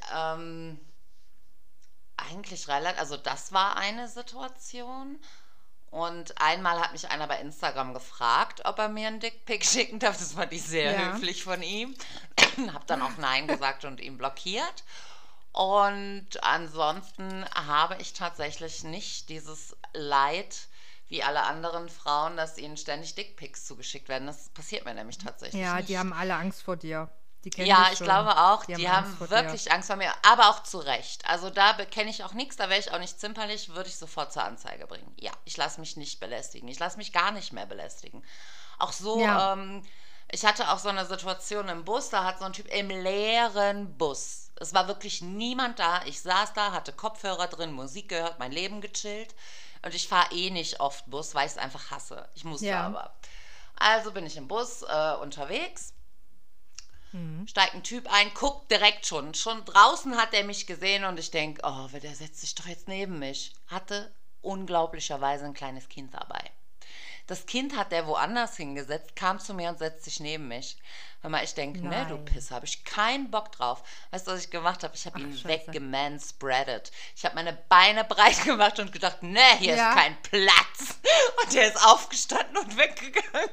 eigentlich relativ, also das war eine Situation. Und einmal hat mich einer bei Instagram gefragt, ob er mir einen Dickpick schicken darf. Das fand ich sehr Ja. höflich von ihm. Hab dann auch Nein gesagt und ihn blockiert. Und ansonsten habe ich tatsächlich nicht dieses Leid wie alle anderen Frauen, dass ihnen ständig Dickpics zugeschickt werden. Das passiert mir nämlich tatsächlich Ja, nicht. die haben alle Angst vor dir. Die kennen Ja, dich ich schon. glaube auch, Die die haben haben Angst vor wirklich dir. Angst vor mir, aber auch zu Recht. Also da kenne ich auch nichts, da wäre ich auch nicht zimperlich, würde ich sofort zur Anzeige bringen. Ja, ich lasse mich nicht belästigen. Ich lasse mich gar nicht mehr belästigen. Auch so, Ja. ich hatte auch so eine Situation im Bus, da hat so ein Typ im leeren Bus. Es war wirklich niemand da. Ich saß da, hatte Kopfhörer drin, Musik gehört, mein Leben gechillt. Und ich fahre eh nicht oft Bus, weil ich es einfach hasse. Ich musste Ja. aber. Also bin ich im Bus unterwegs. Mhm. Steigt ein Typ ein, guckt direkt schon. Schon draußen hat er mich gesehen und ich denke, oh, der setzt sich doch jetzt neben mich. Hatte unglaublicherweise ein kleines Kind dabei. Das Kind hat der woanders hingesetzt, kam zu mir und setzt sich neben mich. Hör mal, ich denke, ne, du Nein. Pisser, habe ich keinen Bock drauf. Weißt du, was ich gemacht habe? Ich habe Ach, ihn Scheiße. weggemanspreadet. Ich habe meine Beine breit gemacht und gedacht, ne, hier Ja. ist kein Platz. Und der ist aufgestanden und weggegangen.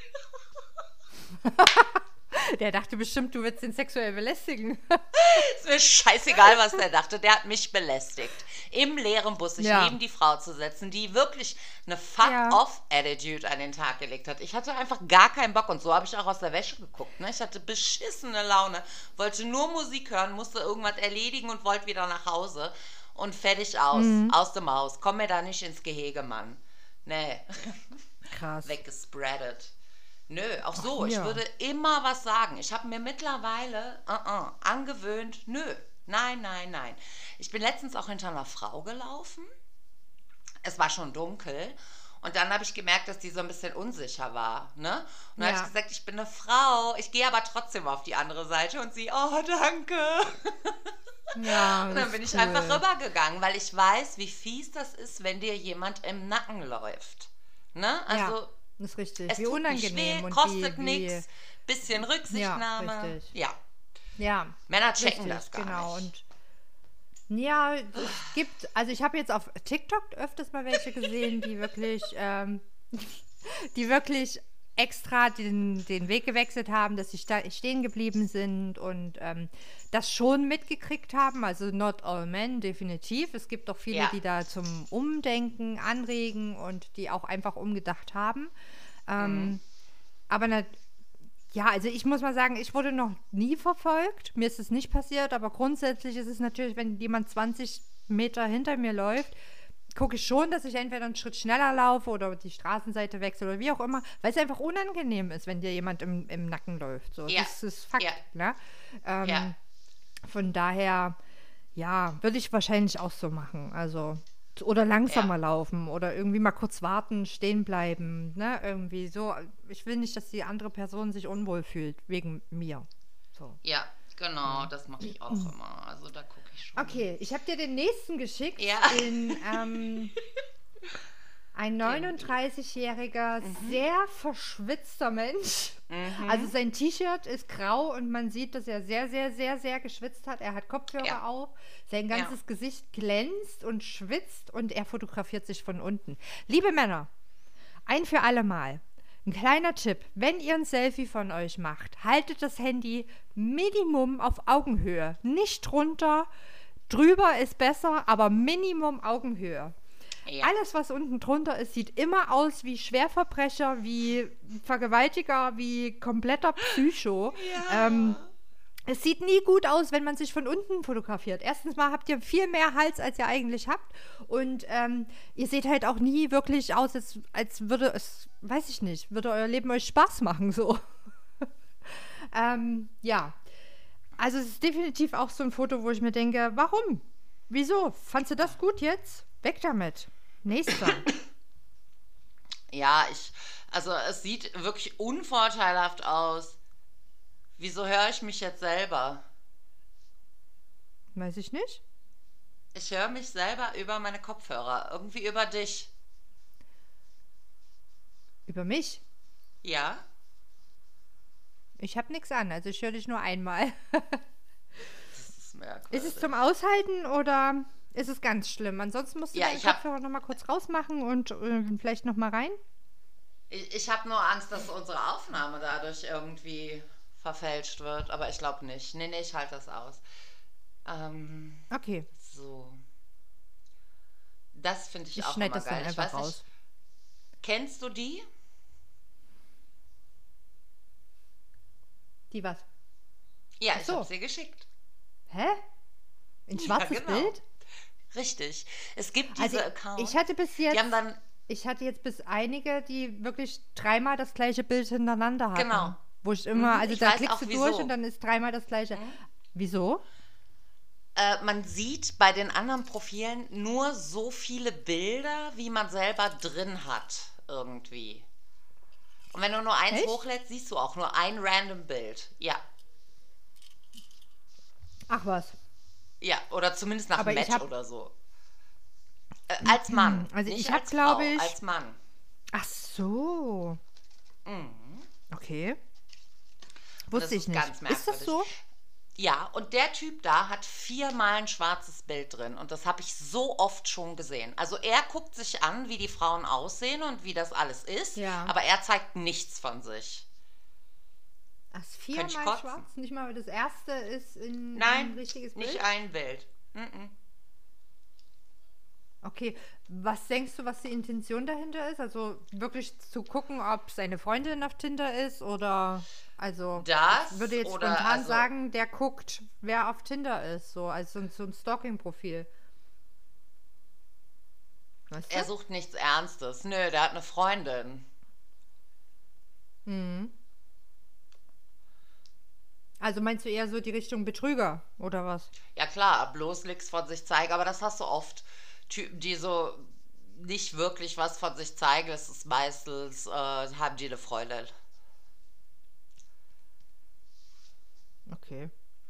Der dachte bestimmt, du willst ihn sexuell belästigen. Ist mir scheißegal, was der dachte. Der hat mich belästigt. Im leeren Bus sich Ja. neben die Frau zu setzen, die wirklich eine Fuck-off-Attitude an den Tag gelegt hat. Ich hatte einfach gar keinen Bock und so habe ich auch aus der Wäsche geguckt. Ne? Ich hatte beschissene Laune, wollte nur Musik hören, musste irgendwas erledigen und wollte wieder nach Hause. Und fertig aus dem Haus. Komm mir da nicht ins Gehege, Mann. Nee, Krass. weggespreadet. Nö, auch so. ja. Ich würde immer was sagen. Ich habe mir mittlerweile angewöhnt, nö, nein. Ich bin letztens auch hinter einer Frau gelaufen. Es war schon dunkel. Und dann habe ich gemerkt, dass die so ein bisschen unsicher war. Ne? Und dann habe Ja. ich gesagt, ich bin eine Frau. Ich gehe aber trotzdem auf die andere Seite. Und sie, oh, danke. Ja, Und das dann bin ist ich einfach cool. rübergegangen, weil ich weiß, wie fies das ist, wenn dir jemand im Nacken läuft. Ne? Also, Ja, das ist richtig. es Wie tut nicht unangenehm weh, und kostet wie, nichts, bisschen Rücksichtnahme. Ja, richtig. Ja, Ja, Männer checken richtig, das gar genau. nicht. Und ja, es gibt, also ich habe jetzt auf TikTok öfters mal welche gesehen, die wirklich extra den Weg gewechselt haben, dass sie stehen geblieben sind und das schon mitgekriegt haben. Also not all men, definitiv. Es gibt auch viele, Ja. die da zum Umdenken anregen und die auch einfach umgedacht haben. Aber ja, also ich muss mal sagen, ich wurde noch nie verfolgt. Mir ist es nicht passiert, aber grundsätzlich ist es natürlich, wenn jemand 20 Meter hinter mir läuft, gucke ich schon, dass ich entweder einen Schritt schneller laufe oder die Straßenseite wechsle oder wie auch immer, weil es einfach unangenehm ist, wenn dir jemand im Nacken läuft. So, Ja. das ist Fakt. Ja. Ne? Ja. Von daher, ja, würde ich wahrscheinlich auch so machen. Also, oder langsamer laufen oder irgendwie mal kurz warten, stehen bleiben. Ne? Irgendwie so. Ich will nicht, dass die andere Person sich unwohl fühlt, wegen mir. So. Ja, genau, das mache ich auch immer. Also da gucke ich schon. Okay, ich habe dir den nächsten geschickt. Ja. Ein 39-jähriger, sehr verschwitzter Mensch. Also sein T-Shirt ist grau und man sieht, dass er sehr, sehr, sehr, sehr geschwitzt hat. Er hat Kopfhörer auf, sein ganzes Gesicht glänzt und schwitzt und er fotografiert sich von unten. Liebe Männer, ein für alle Mal. Ein kleiner Tipp, wenn ihr ein Selfie von euch macht, haltet das Handy Minimum auf Augenhöhe. Nicht drunter, drüber ist besser, aber Minimum Augenhöhe. Ja. Alles, was unten drunter ist, sieht immer aus wie Schwerverbrecher, wie Vergewaltiger, wie kompletter Psycho. Es sieht nie gut aus, wenn man sich von unten fotografiert. Erstens mal habt ihr viel mehr Hals, als ihr eigentlich habt. Und ihr seht halt auch nie wirklich aus, als würde es, weiß ich nicht, würde euer Leben euch Spaß machen, so. Ja. Also es ist definitiv auch so ein Foto, wo ich mir denke, warum? Wieso? Fandst du das gut jetzt? Weg damit. Nächster. Ja, also es sieht wirklich unvorteilhaft aus. Wieso höre ich mich jetzt selber? Weiß ich nicht. Ich höre mich selber über meine Kopfhörer, irgendwie über dich. Über mich? Ja? Ich habe nichts an, also ich höre dich nur einmal. Das ist merkwürdig. Ist es zum Aushalten oder ist es ganz schlimm? Ansonsten musst du Ja, deinen Kopfhörer noch mal kurz rausmachen und vielleicht noch mal rein. Ich habe nur Angst, dass unsere Aufnahme dadurch irgendwie verfälscht wird, aber ich glaube nicht. Nee, ich halte das aus. Okay, So. Das finde ich ich auch schneide immer das dann geil. Ich einfach weiß raus. nicht, kennst du die? Die was? Ja, Ach ich so. habe sie geschickt. Hä? Ein schwarzes genau. Bild? Richtig. Es gibt Also diese Accounts. ich hatte bis jetzt, Die haben dann, ich hatte jetzt bis einige, die wirklich dreimal das gleiche Bild hintereinander hatten. genau. Wo ich immer, also Ich da weiß klickst auch du wieso. durch und dann ist dreimal das gleiche. Wieso? Man sieht bei den anderen Profilen nur so viele Bilder, wie man selber drin hat, irgendwie. Und wenn du nur eins Echt? hochlädst, siehst du auch nur ein random Bild. Ja. Ach was. Ja, oder zumindest nach Aber einem ich Match hab- oder so. Als Mann. Also nicht ich habe, als glaube Frau, ich. als Mann. Ach so. Okay. Und Wusste das ich ist nicht. ganz Ist das merkwürdig. so? Ja, und der Typ da hat 4-mal ein schwarzes Bild drin. Und das habe ich so oft schon gesehen. Also er guckt sich an, wie die Frauen aussehen und wie das alles ist. Ja. Aber er zeigt nichts von sich. Ach, Könnte ich viermal kotzen. schwarz? Nicht mal das erste ist ein Nein, richtiges Bild? nicht ein Bild. Mhm. Okay, was denkst du, was die Intention dahinter ist? Also wirklich zu gucken, ob es eine Freundin auf Tinder ist oder also Das ich würde jetzt oder, spontan also- sagen, der guckt, wer auf Tinder ist, so als so ein Stalking-Profil. Weißt Er du? sucht nichts Ernstes. Nö, der hat eine Freundin. Also meinst du eher so die Richtung Betrüger oder was? Ja klar, bloß nichts von sich zeigen, aber das hast du oft. Typen, die so nicht wirklich was von sich zeigen, das ist meistens, haben die eine Freundin. Okay.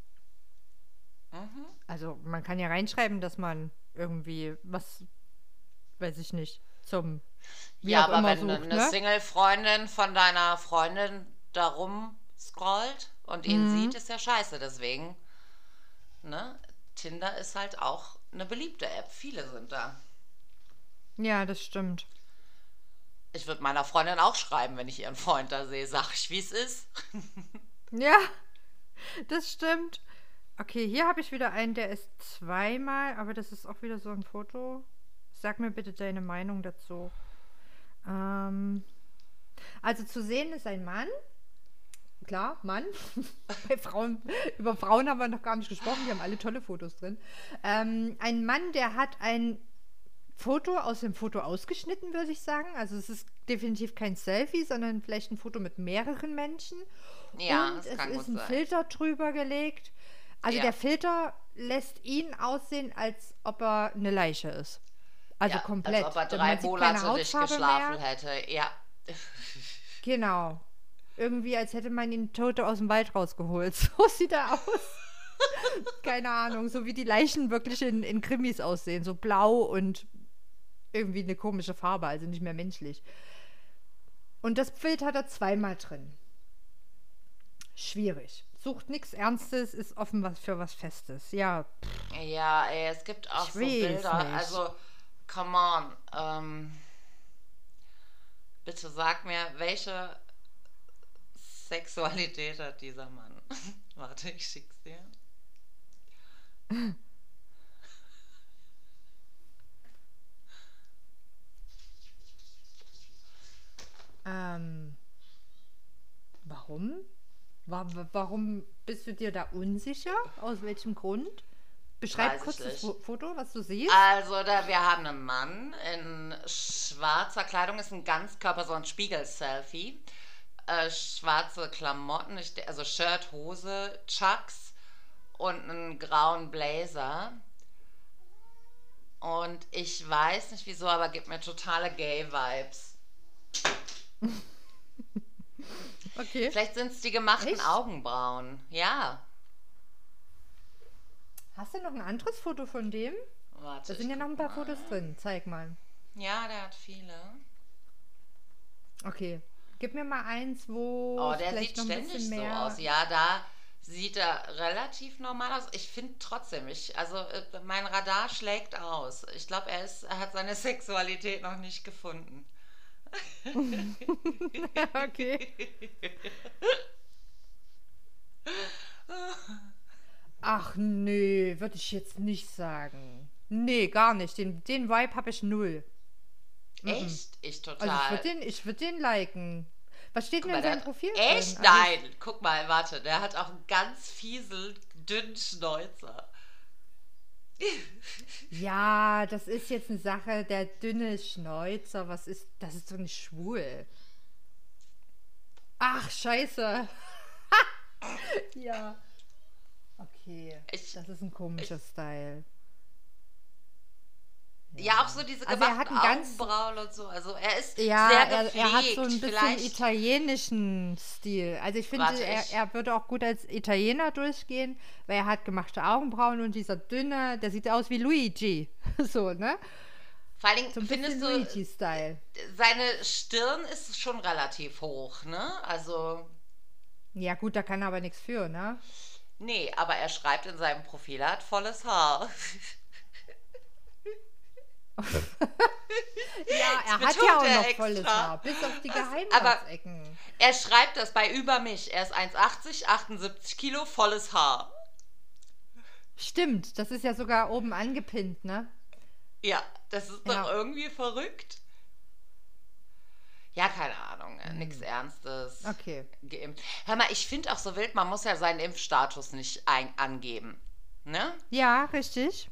Also man kann ja reinschreiben, dass man irgendwie was, weiß ich nicht, zum wie Ja, auch aber immer wenn sucht, eine ne? Single-Freundin von deiner Freundin darum scrollt und ihn sieht, ist ja scheiße. Deswegen, ne? Tinder ist halt auch eine beliebte App. Viele sind da. Ja, das stimmt. Ich würde meiner Freundin auch schreiben, wenn ich ihren Freund da sehe. Sag ich, wie es ist. Ja, das stimmt. Okay, hier habe ich wieder einen, der ist zweimal, aber das ist auch wieder so ein Foto. Sag mir bitte deine Meinung dazu. Also zu sehen ist ein Mann. Klar, Mann. Bei Frauen, über Frauen haben wir noch gar nicht gesprochen, die haben alle tolle Fotos drin. Ein Mann, der hat ein Foto aus dem Foto ausgeschnitten, würde ich sagen. Also es ist definitiv kein Selfie, sondern vielleicht ein Foto mit mehreren Menschen. Ja, Und das es kann ist gut ein sein. Filter drüber gelegt. Also Ja. der Filter lässt ihn aussehen, als ob er eine Leiche ist. Also Ja, komplett. als ob er Man 3 sieht keine Monate nicht Hautfarbe geschlafen mehr. hätte. Ja. Genau. Irgendwie, als hätte man ihn Tote aus dem Wald rausgeholt. So sieht er aus. Keine Ahnung. So wie die Leichen wirklich in Krimis aussehen. So blau und irgendwie eine komische Farbe. Also nicht mehr menschlich. Und das Bild hat er zweimal drin. Schwierig. Sucht nichts Ernstes, ist offen für was Festes. Ja, Ja, ey, es gibt auch Ich so weiß Bilder. nicht. Also, come on. Bitte sag mir, welche Sexualität hat dieser Mann? Warte, ich schick's dir. warum? Warum bist du dir da unsicher? Aus welchem Grund? Beschreib Weiß kurz ich das nicht. Foto, was du siehst. Also, wir haben einen Mann in schwarzer Kleidung, ist ein Ganzkörper, so ein Spiegel-Selfie. Schwarze Klamotten, also Shirt, Hose, Chucks und einen grauen Blazer. Und ich weiß nicht wieso, aber gibt mir totale Gay-Vibes. Okay. Vielleicht sind es die gemachten Echt? Augenbrauen. Ja. Hast du noch ein anderes Foto von dem? Warte, Da ich sind ja noch ein guck paar mal. Fotos drin. Zeig mal. Ja, der hat viele. Okay. Gib mir mal eins, wo Oh, es der vielleicht sieht noch ein ständig bisschen so mehr... aus. Ja, da sieht er relativ normal aus. Ich finde trotzdem, mein Radar schlägt aus. Ich glaube, er hat seine Sexualität noch nicht gefunden. Okay. Ach nee, würde ich jetzt nicht sagen. Nee, gar nicht. Den Vibe habe ich null. Echt? Ich Also total. ich würd den liken. Was steht Guck denn mal, in der seinem hat, Profil echt? drin? Also Nein. Guck mal, warte. Der hat auch einen ganz fiesen, dünnen Schnäuzer. ja, das ist jetzt eine Sache, der dünne Schnäuzer, das ist doch nicht schwul. Ach, scheiße. Ja. Okay, Ich, das ist ein komischer Style. ja, auch so diese Also er gemachten hat einen ganz, Augenbrauen und so. Also er ist ja, sehr er hat so gepflegt. ein bisschen Vielleicht. italienischen Stil. Also ich finde, Warte, er würde auch gut als Italiener durchgehen, weil er hat gemachte Augenbrauen und dieser dünne, der sieht aus wie Luigi. So, ne? Vor allen So ein Dingen bisschen findest du, Luigi-Style. seine Stirn ist schon relativ hoch, ne? Also, Ja gut, da kann er aber nichts für, ne? nee, aber er schreibt in seinem Profil, er hat volles Haar. Ja, er Das hat ja auch betont er noch volles extra. Haar, bis auf die Aber Geheimratsecken. er schreibt das bei über mich. Er ist 1,80, 78 Kilo, volles Haar. Stimmt, das ist ja sogar oben angepinnt, ne? Ja, das ist Ja. doch irgendwie verrückt. Ja, keine Ahnung, nichts Ernstes. Okay. Geimpft. Hör mal, ich finde auch so wild, man muss ja seinen Impfstatus nicht angeben. Ne? Ja, richtig.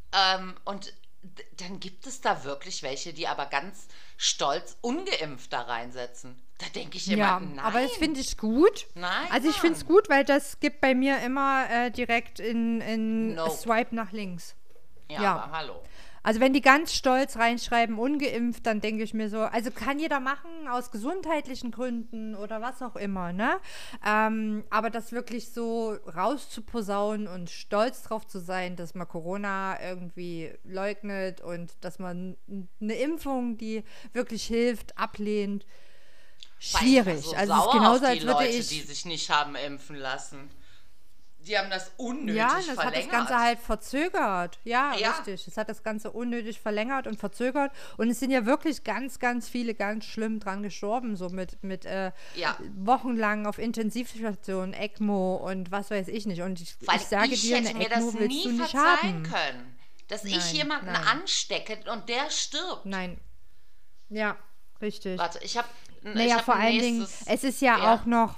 Und dann gibt es da wirklich welche, die aber ganz stolz ungeimpft da reinsetzen. Da denke ich immer, Ja, nein. aber das finde ich gut. Nein, Also ich finde es Mann. gut, weil das gibt bei mir immer direkt in Nope. Swipe nach links. Ja, ja. aber hallo. Also wenn die ganz stolz reinschreiben, ungeimpft, dann denke ich mir so, also kann jeder machen, aus gesundheitlichen Gründen oder was auch immer, ne? Aber das wirklich so rauszuposaunen und stolz drauf zu sein, dass man Corona irgendwie leugnet und dass man eine Impfung, die wirklich hilft, ablehnt, Vor allem, ich war schwierig. so Also es ist sauer genauso, auf die als würde Leute, die ich... sich nicht haben impfen lassen. Die haben das unnötig Ja, das verlängert. hat das Ganze halt verzögert. Ja, Ja. richtig. Es hat das Ganze unnötig verlängert und verzögert. Und es sind ja wirklich ganz, ganz viele ganz schlimm dran gestorben. So mit Ja. wochenlang auf Intensivstationen, ECMO und was weiß ich nicht. Und ich Weil sage ich dir, hätte eine mir das ECMO willst nie du nicht verzeihen haben. können. Dass ich Nein, jemanden nein. anstecke und der stirbt. Nein. Ja, richtig. Warte, ich habe Naja, vor allen Dingen, es ist ja auch noch,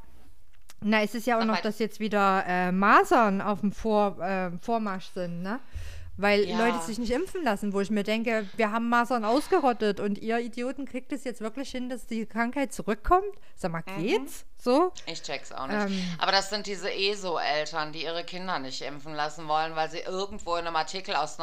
es ist ja auch Sag noch, weiter. dass jetzt wieder Masern auf dem Vormarsch sind, ne? Weil Ja. Leute sich nicht impfen lassen, wo ich mir denke, wir haben Masern ausgerottet und ihr Idioten kriegt es jetzt wirklich hin, dass die Krankheit zurückkommt? Sag mal, geht's? So? Ich check's auch nicht. Aber das sind diese ESO-Eltern, die ihre Kinder nicht impfen lassen wollen, weil sie irgendwo in einem Artikel aus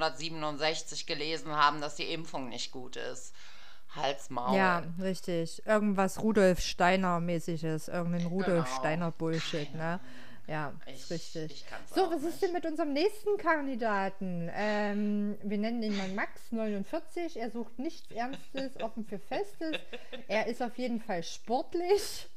1967 gelesen haben, dass die Impfung nicht gut ist. Hals, Maul. Ja, richtig. Irgendwas Rudolf Steiner-mäßiges, irgendein Rudolf Genau. Steiner-Bullshit, ne? Ja, ist Ich- richtig. ich kann's So, auch was ist denn mit unserem nächsten Kandidaten? Wir nennen ihn mal Max, 49. Er sucht nichts Ernstes, offen für Festes. Er ist auf jeden Fall sportlich.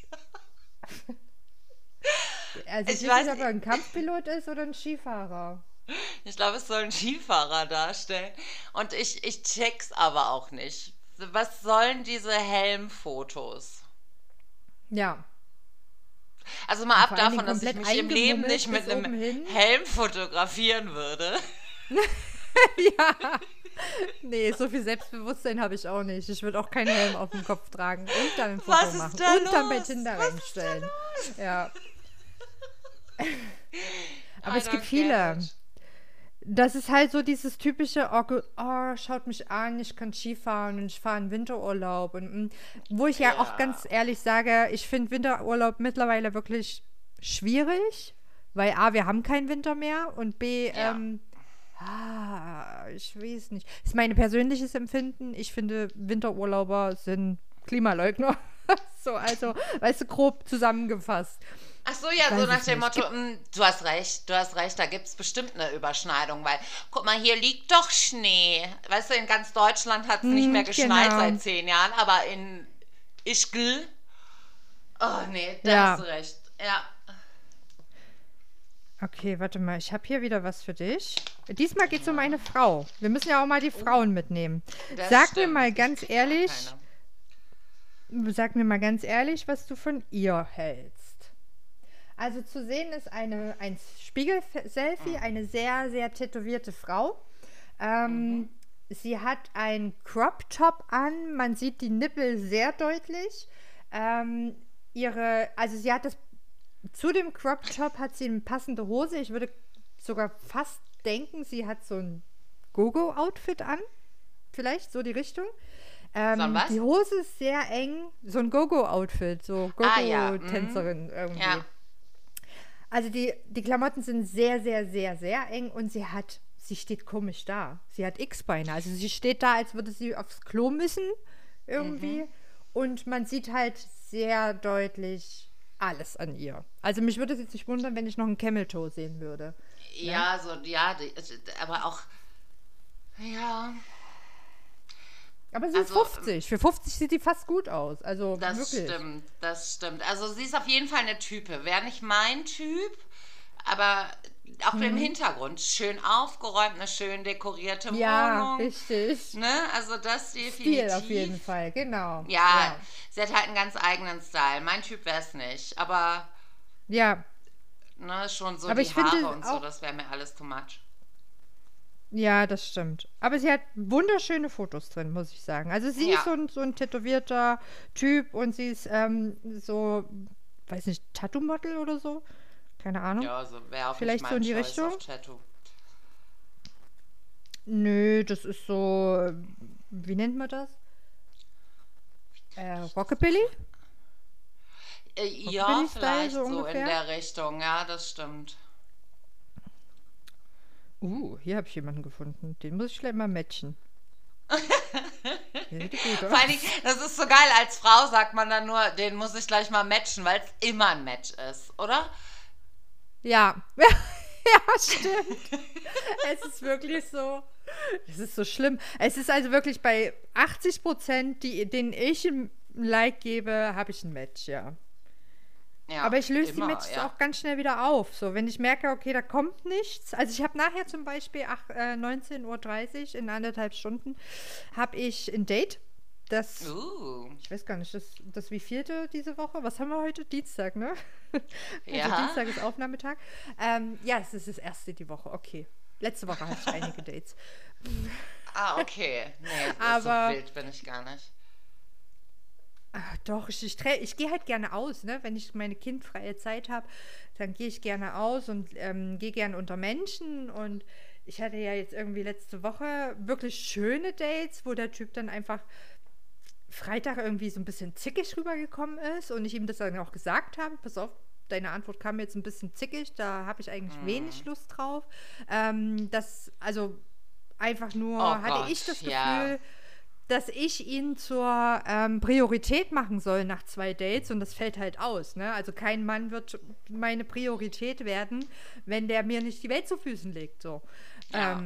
Also Ich ich weiß weiß nicht, ob er ein Kampfpilot ist oder ein Skifahrer. Ich glaube, es soll einen Skifahrer darstellen. Und ich check's aber auch nicht. Was sollen diese Helmfotos? Ja. Also mal ab vor allen davon, dass ich Dingen mich im Leben eingemummelt nicht mit bis einem oben hin. Helm fotografieren würde. Ja. Nee, so viel Selbstbewusstsein habe ich auch nicht. Ich würde auch keinen Helm auf dem Kopf tragen und dann ein Foto Was ist machen da und dann bei los? Tinder Was ist da reinstellen. los? Ja, aber I es gibt don't get viele. it. Das ist halt so dieses typische, schaut mich an, ich kann Skifahren und ich fahre in Winterurlaub. Wo ich ja auch Ja. ganz ehrlich sage, ich finde Winterurlaub mittlerweile wirklich schwierig, weil A, wir haben keinen Winter mehr und B, Ja. ich weiß nicht. Das ist mein persönliches Empfinden. Ich finde, Winterurlauber sind Klimaleugner. So, also, weißt du, grob zusammengefasst. Ach so, ja, so Weiß nach ich dem nicht. Motto, du hast recht, da gibt es bestimmt eine Überschneidung, weil, guck mal, hier liegt doch Schnee. Weißt du, in ganz Deutschland hat es nicht mehr geschneit Genau. seit 10 Jahren, aber in Ischgl, oh nee, da Ja. hast du recht. Ja. Okay, warte mal, ich habe hier wieder was für dich. Diesmal geht es um eine Frau. Wir müssen ja auch mal die Frauen mitnehmen. Das Sag mir stimmt. mal Ich ganz krieg gar ehrlich, was du von ihr hältst. Also zu sehen ist ein Spiegel-Selfie, eine sehr, sehr tätowierte Frau. Sie hat ein Crop-Top an, man sieht die Nippel sehr deutlich. Also sie hat zu dem Crop-Top hat sie eine passende Hose. Ich würde sogar fast denken, sie hat so ein Go-Go-Outfit an. Vielleicht so die Richtung. So ein was? Die Hose ist sehr eng. So ein Go-Go-Outfit. So Ja. Go-Go-Tänzerin irgendwie. Ja. Also die Klamotten sind sehr, sehr, sehr, sehr eng und sie steht komisch da. Sie hat X-Beine. Also sie steht da, als würde sie aufs Klo müssen irgendwie. Und man sieht halt sehr deutlich alles an ihr. Also mich würde es jetzt nicht wundern, wenn ich noch einen Camel-Toe sehen würde. Ja, aber auch, ja, Aber sie ist Also, 50. Für 50 sieht die fast gut aus. Also das wirklich. stimmt, das stimmt. Also sie ist auf jeden Fall eine Type. Wäre nicht mein Typ, aber auch im Hintergrund schön aufgeräumt, eine schön dekorierte Ja, Wohnung. richtig. Ne? Also das Stil definitiv. auf jeden Fall, genau. Ja, sie hat halt einen ganz eigenen Style. Mein Typ wäre es nicht, aber Ja, ne, schon so Aber die ich finde Haare und so, auch- das wäre mir alles too much. ja, das stimmt. Aber sie hat wunderschöne Fotos drin, muss ich sagen. Also sie Ja. ist so ein tätowierter Typ und sie ist so, weiß nicht, Tattoo-Model oder so. Keine Ahnung. Ja, also wäre auch Vielleicht nicht so mein in die Choice Richtung? of Tattoo. Nö, das ist so, wie nennt man das? Rockabilly? Ja, Rockabilly-Style vielleicht so so in ungefähr? der Richtung. Ja, das stimmt. Hier habe ich jemanden gefunden. Den muss ich gleich mal matchen. Der sieht gut Vor aus. allen Dingen, das ist so geil, als Frau sagt man dann nur, den muss ich gleich mal matchen, weil es immer ein Match ist, oder? Ja. Ja, stimmt. Es ist wirklich so. Es ist so schlimm. Es ist also wirklich bei 80%, denen ich ein Like gebe, habe ich ein Match, ja. Ja, Aber ich löse die immer, Matches ja. auch ganz schnell wieder auf. So, wenn ich merke, okay, da kommt nichts. Also ich habe nachher zum Beispiel 19:30 Uhr in 1,5 Stunden habe ich ein Date. Das, ich weiß gar nicht, das wievielte diese Woche? Was haben wir heute? Dienstag, ne? Ja. Also Dienstag ist Aufnahmetag. Ja, es ist das erste die Woche, okay. Letzte Woche hatte ich einige Dates. Ah, okay. Nee, Aber- so wild bin ich gar nicht. Doch, ich gehe halt gerne aus, ne? Wenn ich meine kindfreie Zeit habe, dann gehe ich gerne aus und gehe gerne unter Menschen. Und ich hatte ja jetzt irgendwie letzte Woche wirklich schöne Dates, wo der Typ dann einfach Freitag irgendwie so ein bisschen zickig rübergekommen ist und ich ihm das dann auch gesagt habe, pass auf, deine Antwort kam jetzt ein bisschen zickig, da habe ich eigentlich wenig Lust drauf. Also einfach nur Oh hatte Gott, ich das Gefühl, ja. dass ich ihn zur Priorität machen soll nach 2 Dates und das fällt halt aus. Ne? Also kein Mann wird meine Priorität werden, wenn der mir nicht die Welt zu Füßen legt. So. Ja.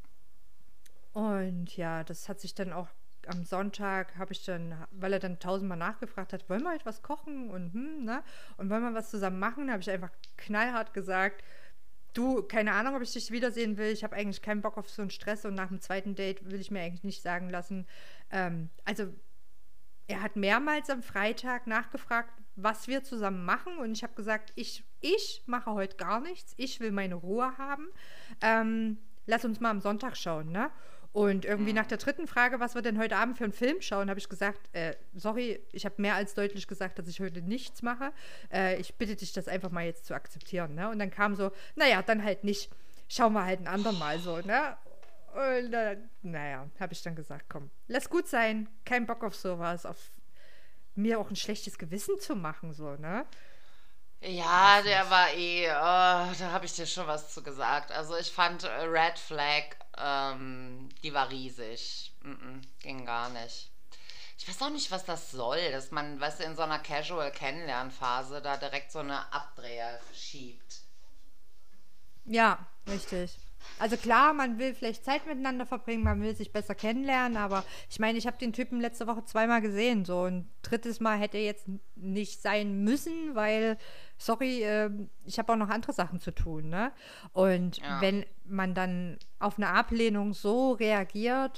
Und ja, das hat sich dann auch am Sonntag, habe ich dann, weil er dann 1000-mal nachgefragt hat, wollen wir etwas kochen und ne? Und wollen wir was zusammen machen, habe ich einfach knallhart gesagt, du, keine Ahnung, ob ich dich wiedersehen will. Ich habe eigentlich keinen Bock auf so einen Stress und nach dem zweiten Date will ich mir eigentlich nicht sagen lassen. Also, er hat mehrmals am Freitag nachgefragt, was wir zusammen machen. Und ich habe gesagt, ich mache heute gar nichts. Ich will meine Ruhe haben. Lass uns mal am Sonntag schauen, ne? Und irgendwie nach der dritten Frage, was wir denn heute Abend für einen Film schauen, habe ich gesagt, sorry, ich habe mehr als deutlich gesagt, dass ich heute nichts mache. Ich bitte dich, das einfach mal jetzt zu akzeptieren. Ne? Und dann kam so, naja, dann halt nicht. Schauen wir halt ein andermal so, ne? Und naja, habe ich dann gesagt, komm, lass gut sein. Kein Bock auf sowas, auf mir auch ein schlechtes Gewissen zu machen, so, ne? Ja, der war da habe ich dir schon was zu gesagt. Also ich fand Red Flag, die war riesig. Ging gar nicht. Ich weiß auch nicht, was das soll, dass man, weißt du, in so einer Casual-Kennenlernphase da direkt so eine Abdreher schiebt. Ja, richtig. Also klar, man will vielleicht Zeit miteinander verbringen, man will sich besser kennenlernen, aber ich meine, ich habe den Typen letzte Woche zweimal gesehen, so ein drittes Mal hätte jetzt nicht sein müssen, weil, sorry, ich habe auch noch andere Sachen zu tun, ne? Und Ja. wenn man dann auf eine Ablehnung so reagiert,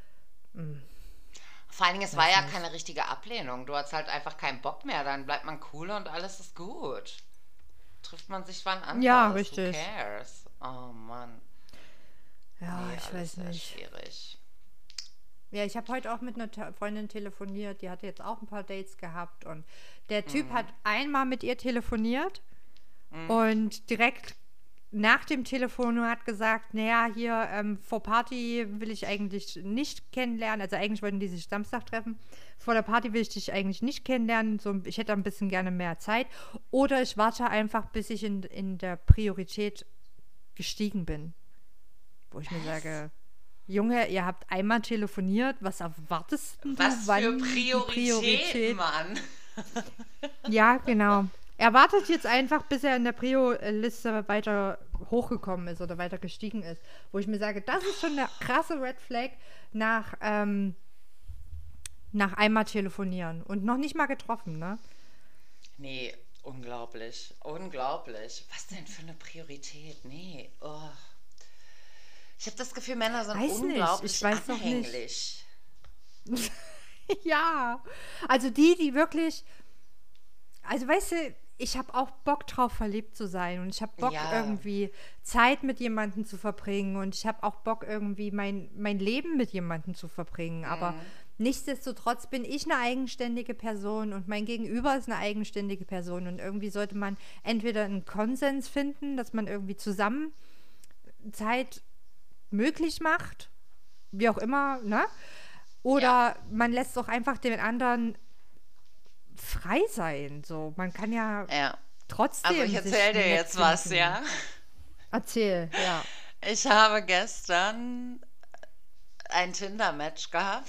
Vor allen Dingen, es war weiß ja nicht. keine richtige Ablehnung. Du hast halt einfach keinen Bock mehr, dann bleibt man cool und alles ist gut. Trifft man sich wann Ja, anders? Who richtig. cares? Oh Mann. Ja, Nee, ich alles weiß sehr nicht. schwierig. Ja, ich habe heute auch mit einer Freundin telefoniert, die hatte jetzt auch ein paar Dates gehabt und der Typ hat einmal mit ihr telefoniert und direkt nach dem Telefonat gesagt, naja, hier vor Party will ich eigentlich nicht kennenlernen, also eigentlich wollten die sich Samstag treffen, vor der Party will ich dich eigentlich nicht kennenlernen, so, ich hätte ein bisschen gerne mehr Zeit oder ich warte einfach, bis ich in der Priorität gestiegen bin, wo ich mir Was? sage, Junge, ihr habt einmal telefoniert. Was erwartest denn du, Was für wann die Prioritäten, Priorität? Mann. Ja, genau. Er wartet jetzt einfach, bis er in der Prio-Liste weiter hochgekommen ist oder weiter gestiegen ist. Wo ich mir sage, das ist schon eine krasse Red Flag nach einmal telefonieren. Und noch nicht mal getroffen, ne? Nee, unglaublich. Unglaublich. Was denn für eine Priorität? Nee. Oh. Ich habe das Gefühl, Männer sind Weiß nicht. Ich unglaublich weiß noch nicht. anhänglich. Ja. Also die wirklich. Also weißt du, ich habe auch Bock drauf, verliebt zu sein und ich habe Bock Ja. irgendwie Zeit mit jemandem zu verbringen und ich habe auch Bock irgendwie mein Leben mit jemandem zu verbringen. Aber nichtsdestotrotz bin ich eine eigenständige Person und mein Gegenüber ist eine eigenständige Person und irgendwie sollte man entweder einen Konsens finden, dass man irgendwie zusammen Zeit möglich macht, wie auch immer, ne? Ja. Oder man lässt doch einfach den anderen frei sein. So, man kann ja Ja. Also ich trotzdem sich erzähle dir nett jetzt was, finden. ja. Erzähl, ja. Ich habe gestern ein Tinder-Match gehabt.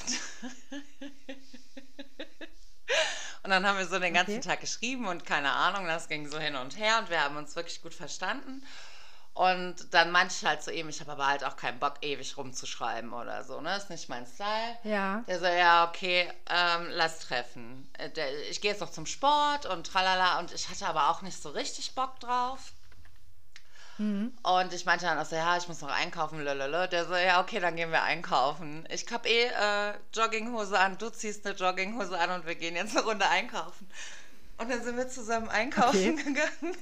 Und dann haben wir so den ganzen Okay. Tag geschrieben und keine Ahnung, das ging so hin und her und wir haben uns wirklich gut verstanden. Und dann meinte ich halt zu ihm, ich habe aber halt auch keinen Bock, ewig rumzuschreiben oder so, ne? Ist nicht mein Style. Ja. Der so, ja, okay, lass treffen. Ich gehe jetzt noch zum Sport und tralala. Und ich hatte aber auch nicht so richtig Bock drauf. Und ich meinte dann auch so, ja, ich muss noch einkaufen, lalala. Der so, ja, okay, dann gehen wir einkaufen. Ich hab Jogginghose an, du ziehst eine Jogginghose an und wir gehen jetzt eine Runde einkaufen. Und dann sind wir zusammen einkaufen Okay. gegangen.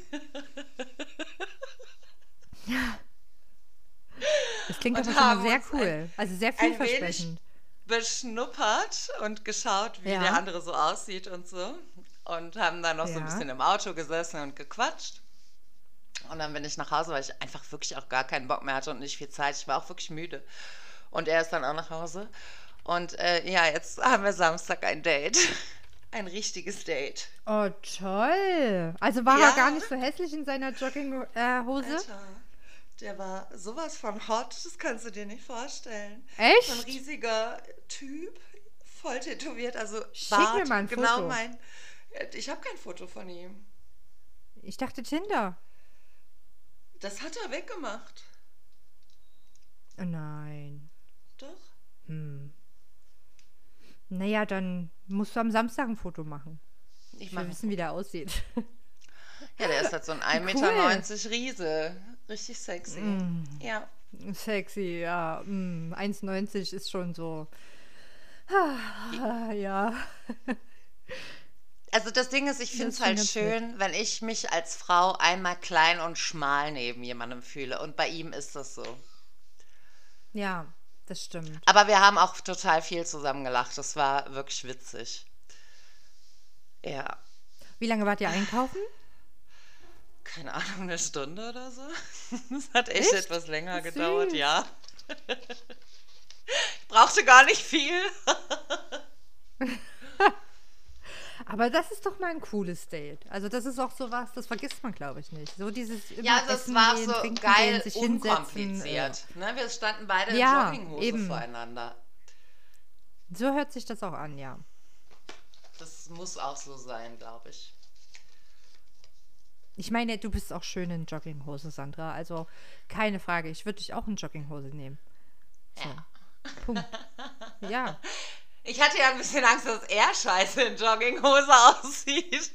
Das klingt Und aber schon mal haben sehr uns cool. Also sehr ein wenig vielversprechend. beschnuppert und geschaut, wie der Ja. andere so aussieht und so. Und haben dann noch so ein Ja. bisschen im Auto gesessen und gequatscht. Und dann bin ich nach Hause, weil ich einfach wirklich auch gar keinen Bock mehr hatte und nicht viel Zeit. Ich war auch wirklich müde. Und er ist dann auch nach Hause. Und ja, jetzt haben wir Samstag ein Date. Ein richtiges Date. Oh, toll. Also war er gar Ja, nicht so hässlich in seiner Jogginghose? Alter, der war sowas von hot, das kannst du dir nicht vorstellen. So ein Echt? riesiger Typ, voll tätowiert, also Schick mir Bart, mal ein genau Foto. mein. Ich habe kein Foto von ihm. Ich dachte Tinder. Das hat er weggemacht. Oh nein. Doch. Naja, dann musst du am Samstag ein Foto machen. Ich Ich mache will ein wissen, wie Foto. der aussieht. Ja, der ist halt so ein Wie 1,90 cool. Meter Riese. Richtig sexy. Ja. Sexy, ja. 1,90 ist schon so. Ja, Also das Ding ist, ich finde das es ist schon halt ganz nett. schön, wenn ich mich als Frau einmal klein und schmal neben jemandem fühle. Und bei ihm ist das so. Ja, das stimmt. Aber wir haben auch total viel zusammen gelacht. Das war wirklich witzig. Ja. Wie lange wart ihr einkaufen? Keine Ahnung, eine Stunde oder so. Das hat echt etwas länger gedauert, Süß. ja. Ich brauchte gar nicht viel. Aber das ist doch mal ein cooles Date. Also das ist auch sowas, das vergisst man, glaube ich, nicht. So dieses Ja, also es Essen war gehen, so trinken geil gehen, sich hinsetzen. unkompliziert. Ne, wir standen beide in Ja, Jogginghose eben. voreinander. So hört sich das auch an, ja. Das muss auch so sein, glaube ich. Ich meine, du bist auch schön in Jogginghose, Sandra. Also keine Frage, ich würde dich auch in Jogginghose nehmen. So. Ja. Punkt. Ja. Ich hatte ja ein bisschen Angst, dass er scheiße in Jogginghose aussieht.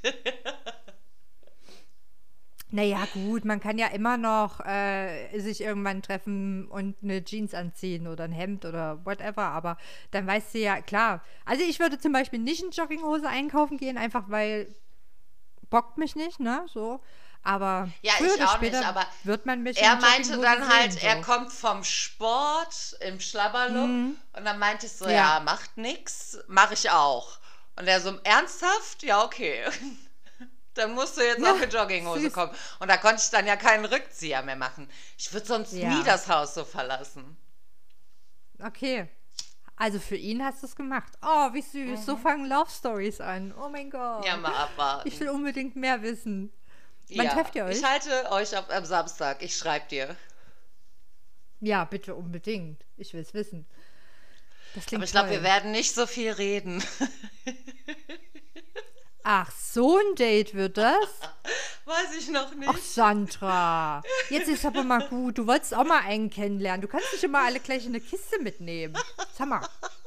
Naja, gut, man kann ja immer noch sich irgendwann treffen und eine Jeans anziehen oder ein Hemd oder whatever, aber dann weißt du ja, klar. Also ich würde zum Beispiel nicht in Jogginghose einkaufen gehen, einfach weil bockt mich nicht, ne, so. Aber Ja, früher ich oder auch später nicht, aber wird man mich er in meinte Jogginghose dann halt, sehen, er so. kommt vom Sport im Schlabberlook und dann meinte ich so, Ja. ja, macht nix, mach ich auch. Und er so, ernsthaft? Ja, okay. Dann musst du jetzt Ja, auch in Jogginghose süß. kommen. Und da konnte ich dann ja keinen Rückzieher mehr machen. Ich würde sonst Ja. nie das Haus so verlassen. Okay. Also für ihn hast du es gemacht. Oh, wie süß. So fangen Love Stories an. Oh mein Gott. Ja, mal abwarten. Ich will unbedingt mehr wissen. Wann Ja, trefft ihr euch? ich halte euch am Samstag. Ich schreibe dir. Ja, bitte unbedingt. Ich will es wissen. Das klingt Aber ich glaube, toll. wir werden nicht so viel reden. Ach, so ein Date wird das? Weiß ich noch nicht. Ach, Sandra. Jetzt ist aber mal gut. Du wolltest auch mal einen kennenlernen. Du kannst nicht immer alle gleich in eine Kiste mitnehmen. Sag mal.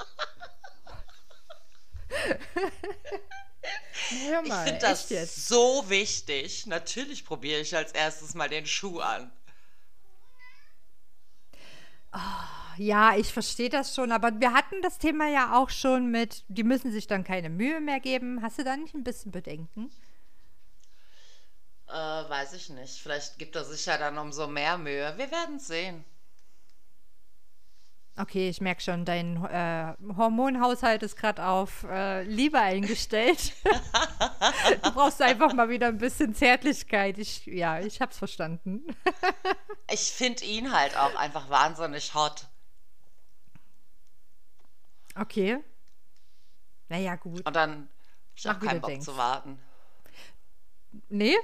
Hör Ich mal, finde echt das jetzt. so wichtig. Natürlich probiere ich als erstes mal den Schuh an. Ja, ich verstehe das schon, aber wir hatten das Thema ja auch schon mit, die müssen sich dann keine Mühe mehr geben. Hast du da nicht ein bisschen Bedenken? Weiß ich nicht. Vielleicht gibt er sich ja dann umso mehr Mühe. Wir werden sehen. Okay, ich merke schon, dein Hormonhaushalt ist gerade auf Liebe eingestellt. Du brauchst einfach mal wieder ein bisschen Zärtlichkeit. Ich hab's verstanden. Ich finde ihn halt auch einfach wahnsinnig hot. Okay. Naja, gut. Und dann habe ich Mach, auch wie keinen du Bock denkst. zu warten. Nee?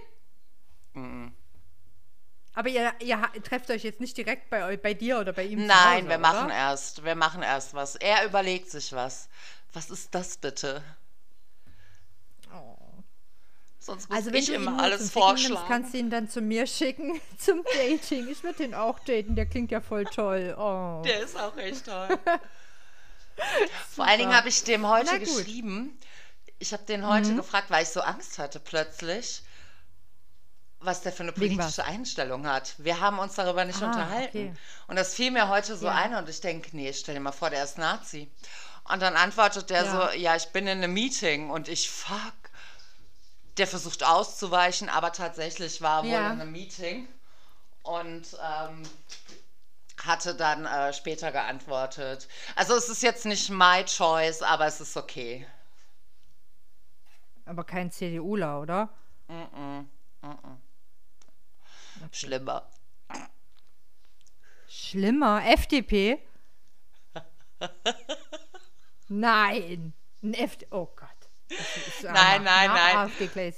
Aber ihr trefft euch jetzt nicht direkt bei dir oder bei ihm zu Hause, Nein, wir machen oder? erst was. Er überlegt sich was. Was ist das bitte? Oh. Sonst muss Also wenn ich du ihn immer nur alles zum Ficken nimmst, vorschlagen. kannst du ihn dann zu mir schicken zum Dating. Ich würde den auch daten, der klingt ja voll toll. Oh. Der ist auch echt toll. Vor allen Dingen habe ich dem Na heute gut. geschrieben. Ich habe den heute gefragt, weil ich so Angst hatte plötzlich, was der für eine Wegen politische Einstellung hat. Wir haben uns darüber nicht unterhalten. Okay. Und das fiel mir heute so Ja. ein und ich denke, nee, stell dir mal vor, der ist Nazi. Und dann antwortet der Ja. so, ja, ich bin in einem Meeting und ich, fuck. Der versucht auszuweichen, aber tatsächlich war wohl Ja. in einem Meeting und hatte dann später geantwortet. Also es ist jetzt nicht my choice, aber es ist okay. Aber kein CDUler, oder? Schlimmer. Schlimmer? FDP? Nein. Ein Oh Gott. Das ist Nein, nein, nein. AfD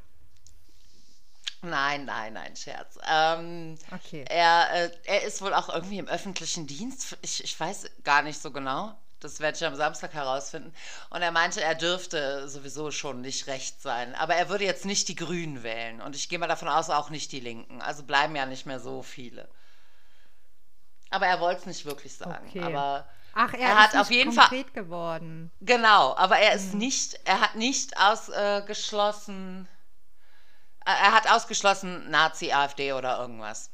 Nein, Scherz. Okay. Er ist wohl auch irgendwie im öffentlichen Dienst. Ich weiß gar nicht so genau. Das werde ich am Samstag herausfinden. Und er meinte, er dürfte sowieso schon nicht rechts sein. Aber er würde jetzt nicht die Grünen wählen. Und ich gehe mal davon aus, auch nicht die Linken. Also bleiben ja nicht mehr so viele. Aber er wollte es nicht wirklich sagen. Okay. Aber Ach, er er hat ist auf nicht jeden Fall. konkret geworden. Genau, aber er ist nicht, er hat nicht ausgeschlossen. Er hat ausgeschlossen Nazi, AfD oder irgendwas.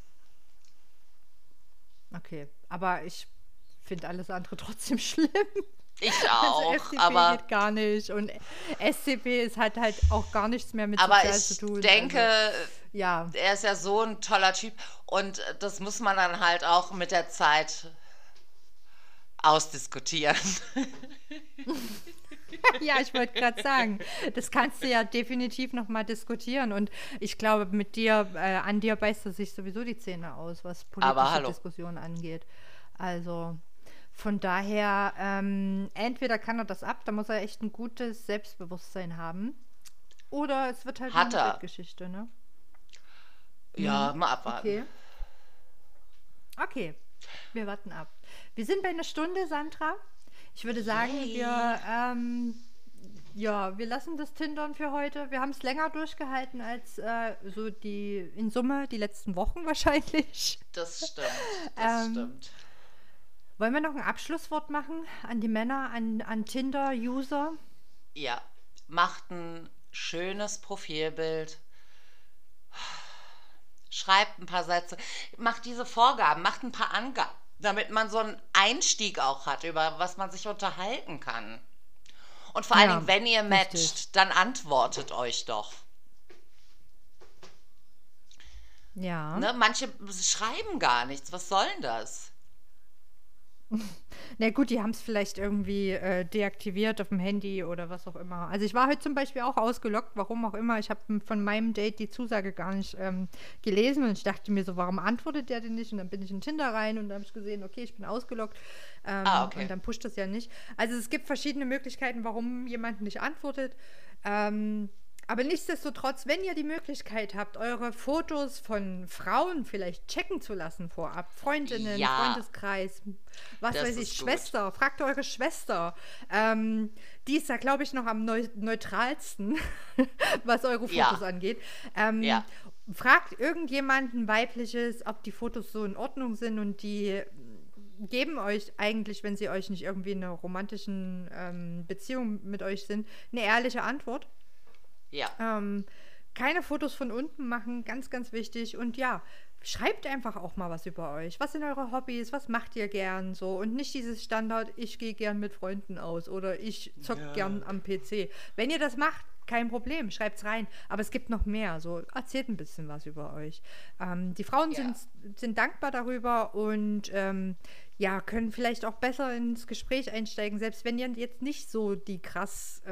Okay. Aber ich finde alles andere trotzdem schlimm. Ich Also auch, FDP aber, geht gar nicht. Und SCP ist halt auch gar nichts mehr mit aber sozial ich zu tun. denke, Also, ja. er ist ja so ein toller Typ und das muss man dann halt auch mit der Zeit ausdiskutieren. Ja, ich wollte gerade sagen, das kannst du ja definitiv nochmal diskutieren. Und ich glaube, mit dir, an dir beißt er sich sowieso die Zähne aus, was Aber politische hallo. Diskussionen angeht. Also von daher, entweder kann er das ab, da muss er echt ein gutes Selbstbewusstsein haben. Oder es wird halt nur Hat eine er. Weltgeschichte, ne? Ja, mal abwarten. Okay. Okay, wir warten ab. Wir sind bei einer Stunde, Sandra. Ich würde sagen, Yay. wir lassen das Tindern für heute. Wir haben es länger durchgehalten als so in Summe die letzten Wochen wahrscheinlich. Das stimmt. Das Ähm, stimmt. Wollen wir noch ein Abschlusswort machen an die Männer, an Tinder-User? Ja, macht ein schönes Profilbild. Schreibt ein paar Sätze. Macht diese Vorgaben, macht ein paar Angaben, damit man so einen Einstieg auch hat, über was man sich unterhalten kann. Und vor allen Ja, Dingen, wenn ihr matcht, richtig. dann antwortet euch doch. Ja. Ne? Manche schreiben gar nichts. Was soll denn das? Na gut, die haben es vielleicht irgendwie deaktiviert auf dem Handy oder was auch immer. Also ich war heute zum Beispiel auch ausgeloggt, warum auch immer. Ich habe von meinem Date die Zusage gar nicht gelesen und ich dachte mir so, warum antwortet der denn nicht? Und dann bin ich in Tinder rein und dann habe ich gesehen, okay, ich bin ausgeloggt Okay. und dann pusht das ja nicht. Also es gibt verschiedene Möglichkeiten, warum jemand nicht antwortet. Aber nichtsdestotrotz, wenn ihr die Möglichkeit habt, eure Fotos von Frauen vielleicht checken zu lassen vorab, Freundinnen, Ja, Freundeskreis, was das weiß ich, ist gut. Schwester, fragt eure Schwester. Die ist da, glaube ich, noch am neutralsten, was eure Fotos Ja, angeht. ja, Fragt irgendjemanden weibliches, ob die Fotos so in Ordnung sind und die geben euch eigentlich, wenn sie euch nicht irgendwie in einer romantischen Beziehung mit euch sind, eine ehrliche Antwort. ja. Keine Fotos von unten machen, ganz, ganz wichtig. Und ja, schreibt einfach auch mal was über euch. Was sind eure Hobbys? Was macht ihr gern so? Und nicht dieses Standard, ich gehe gern mit Freunden aus oder ich zock gern am PC. Wenn ihr das macht, kein Problem, schreibt's rein. Aber es gibt noch mehr. So, erzählt ein bisschen was über euch. Die Frauen Ja. sind dankbar darüber und ja, können vielleicht auch besser ins Gespräch einsteigen, selbst wenn ihr jetzt nicht so die krass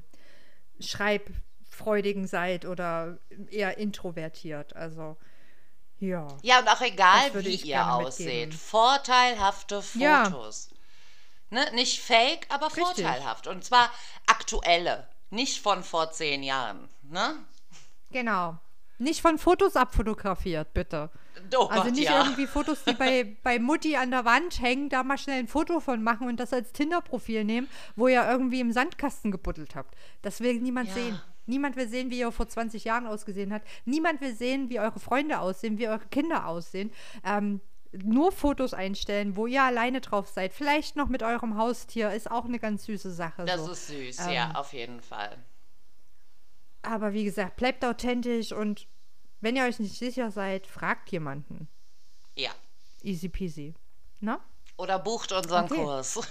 schreibfreudigen seid oder eher introvertiert. Also, ja, Ja, und auch egal, das würde wie ich ihr gerne ausseht. mitgeben. Vorteilhafte Ja, Fotos. Ne? Nicht fake, aber richtig. vorteilhaft. Und zwar aktuelle. Nicht von vor 10 Jahren. Ne? Genau. Nicht von Fotos abfotografiert, bitte. Oh Also Gott, nicht ja. irgendwie Fotos, die bei Mutti an der Wand hängen, da mal schnell ein Foto von machen und das als Tinder-Profil nehmen, wo ihr irgendwie im Sandkasten gebuddelt habt. Das will niemand sehen. Ja. Niemand will sehen, wie ihr vor 20 Jahren ausgesehen habt. Niemand will sehen, wie eure Freunde aussehen, wie eure Kinder aussehen. Nur Fotos einstellen, wo ihr alleine drauf seid. Vielleicht noch mit eurem Haustier, ist auch eine ganz süße Sache. Das So. ist süß, ja, auf jeden Fall. Aber wie gesagt, bleibt authentisch und wenn ihr euch nicht sicher seid, fragt jemanden. Ja. Easy peasy. Ne? Oder bucht unseren Okay. Kurs.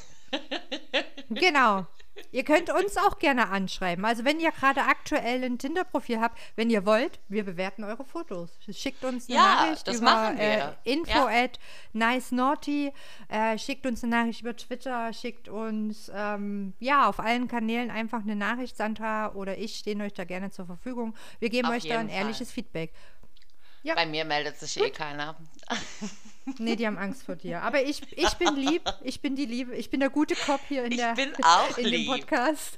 Genau. Ihr könnt uns auch gerne anschreiben. Also wenn ihr gerade aktuell ein Tinder-Profil habt, wenn ihr wollt, wir bewerten eure Fotos. Schickt uns eine Ja, Nachricht das über machen wir. info Ja. at nice naughty. Schickt uns eine Nachricht über Twitter, schickt uns auf allen Kanälen einfach eine Nachricht. Sandra oder ich stehen euch da gerne zur Verfügung. Wir geben Auf euch da ein jeden Fall. ehrliches Feedback. Ja, Bei mir meldet sich eh keiner. nee, die haben Angst vor dir. Aber ich bin lieb, ich bin die Liebe, ich bin der gute Cop hier Ich bin auch in dem lieb. Podcast.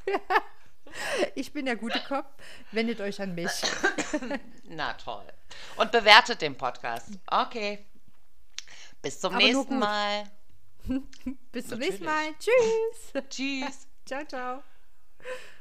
Ich bin der gute Cop, wendet euch an mich. Na toll. Und bewertet den Podcast. Okay. Bis zum Aber nur nächsten gut. Mal. Bis zum Natürlich. nächsten Mal. Tschüss. Tschüss. Ciao, ciao.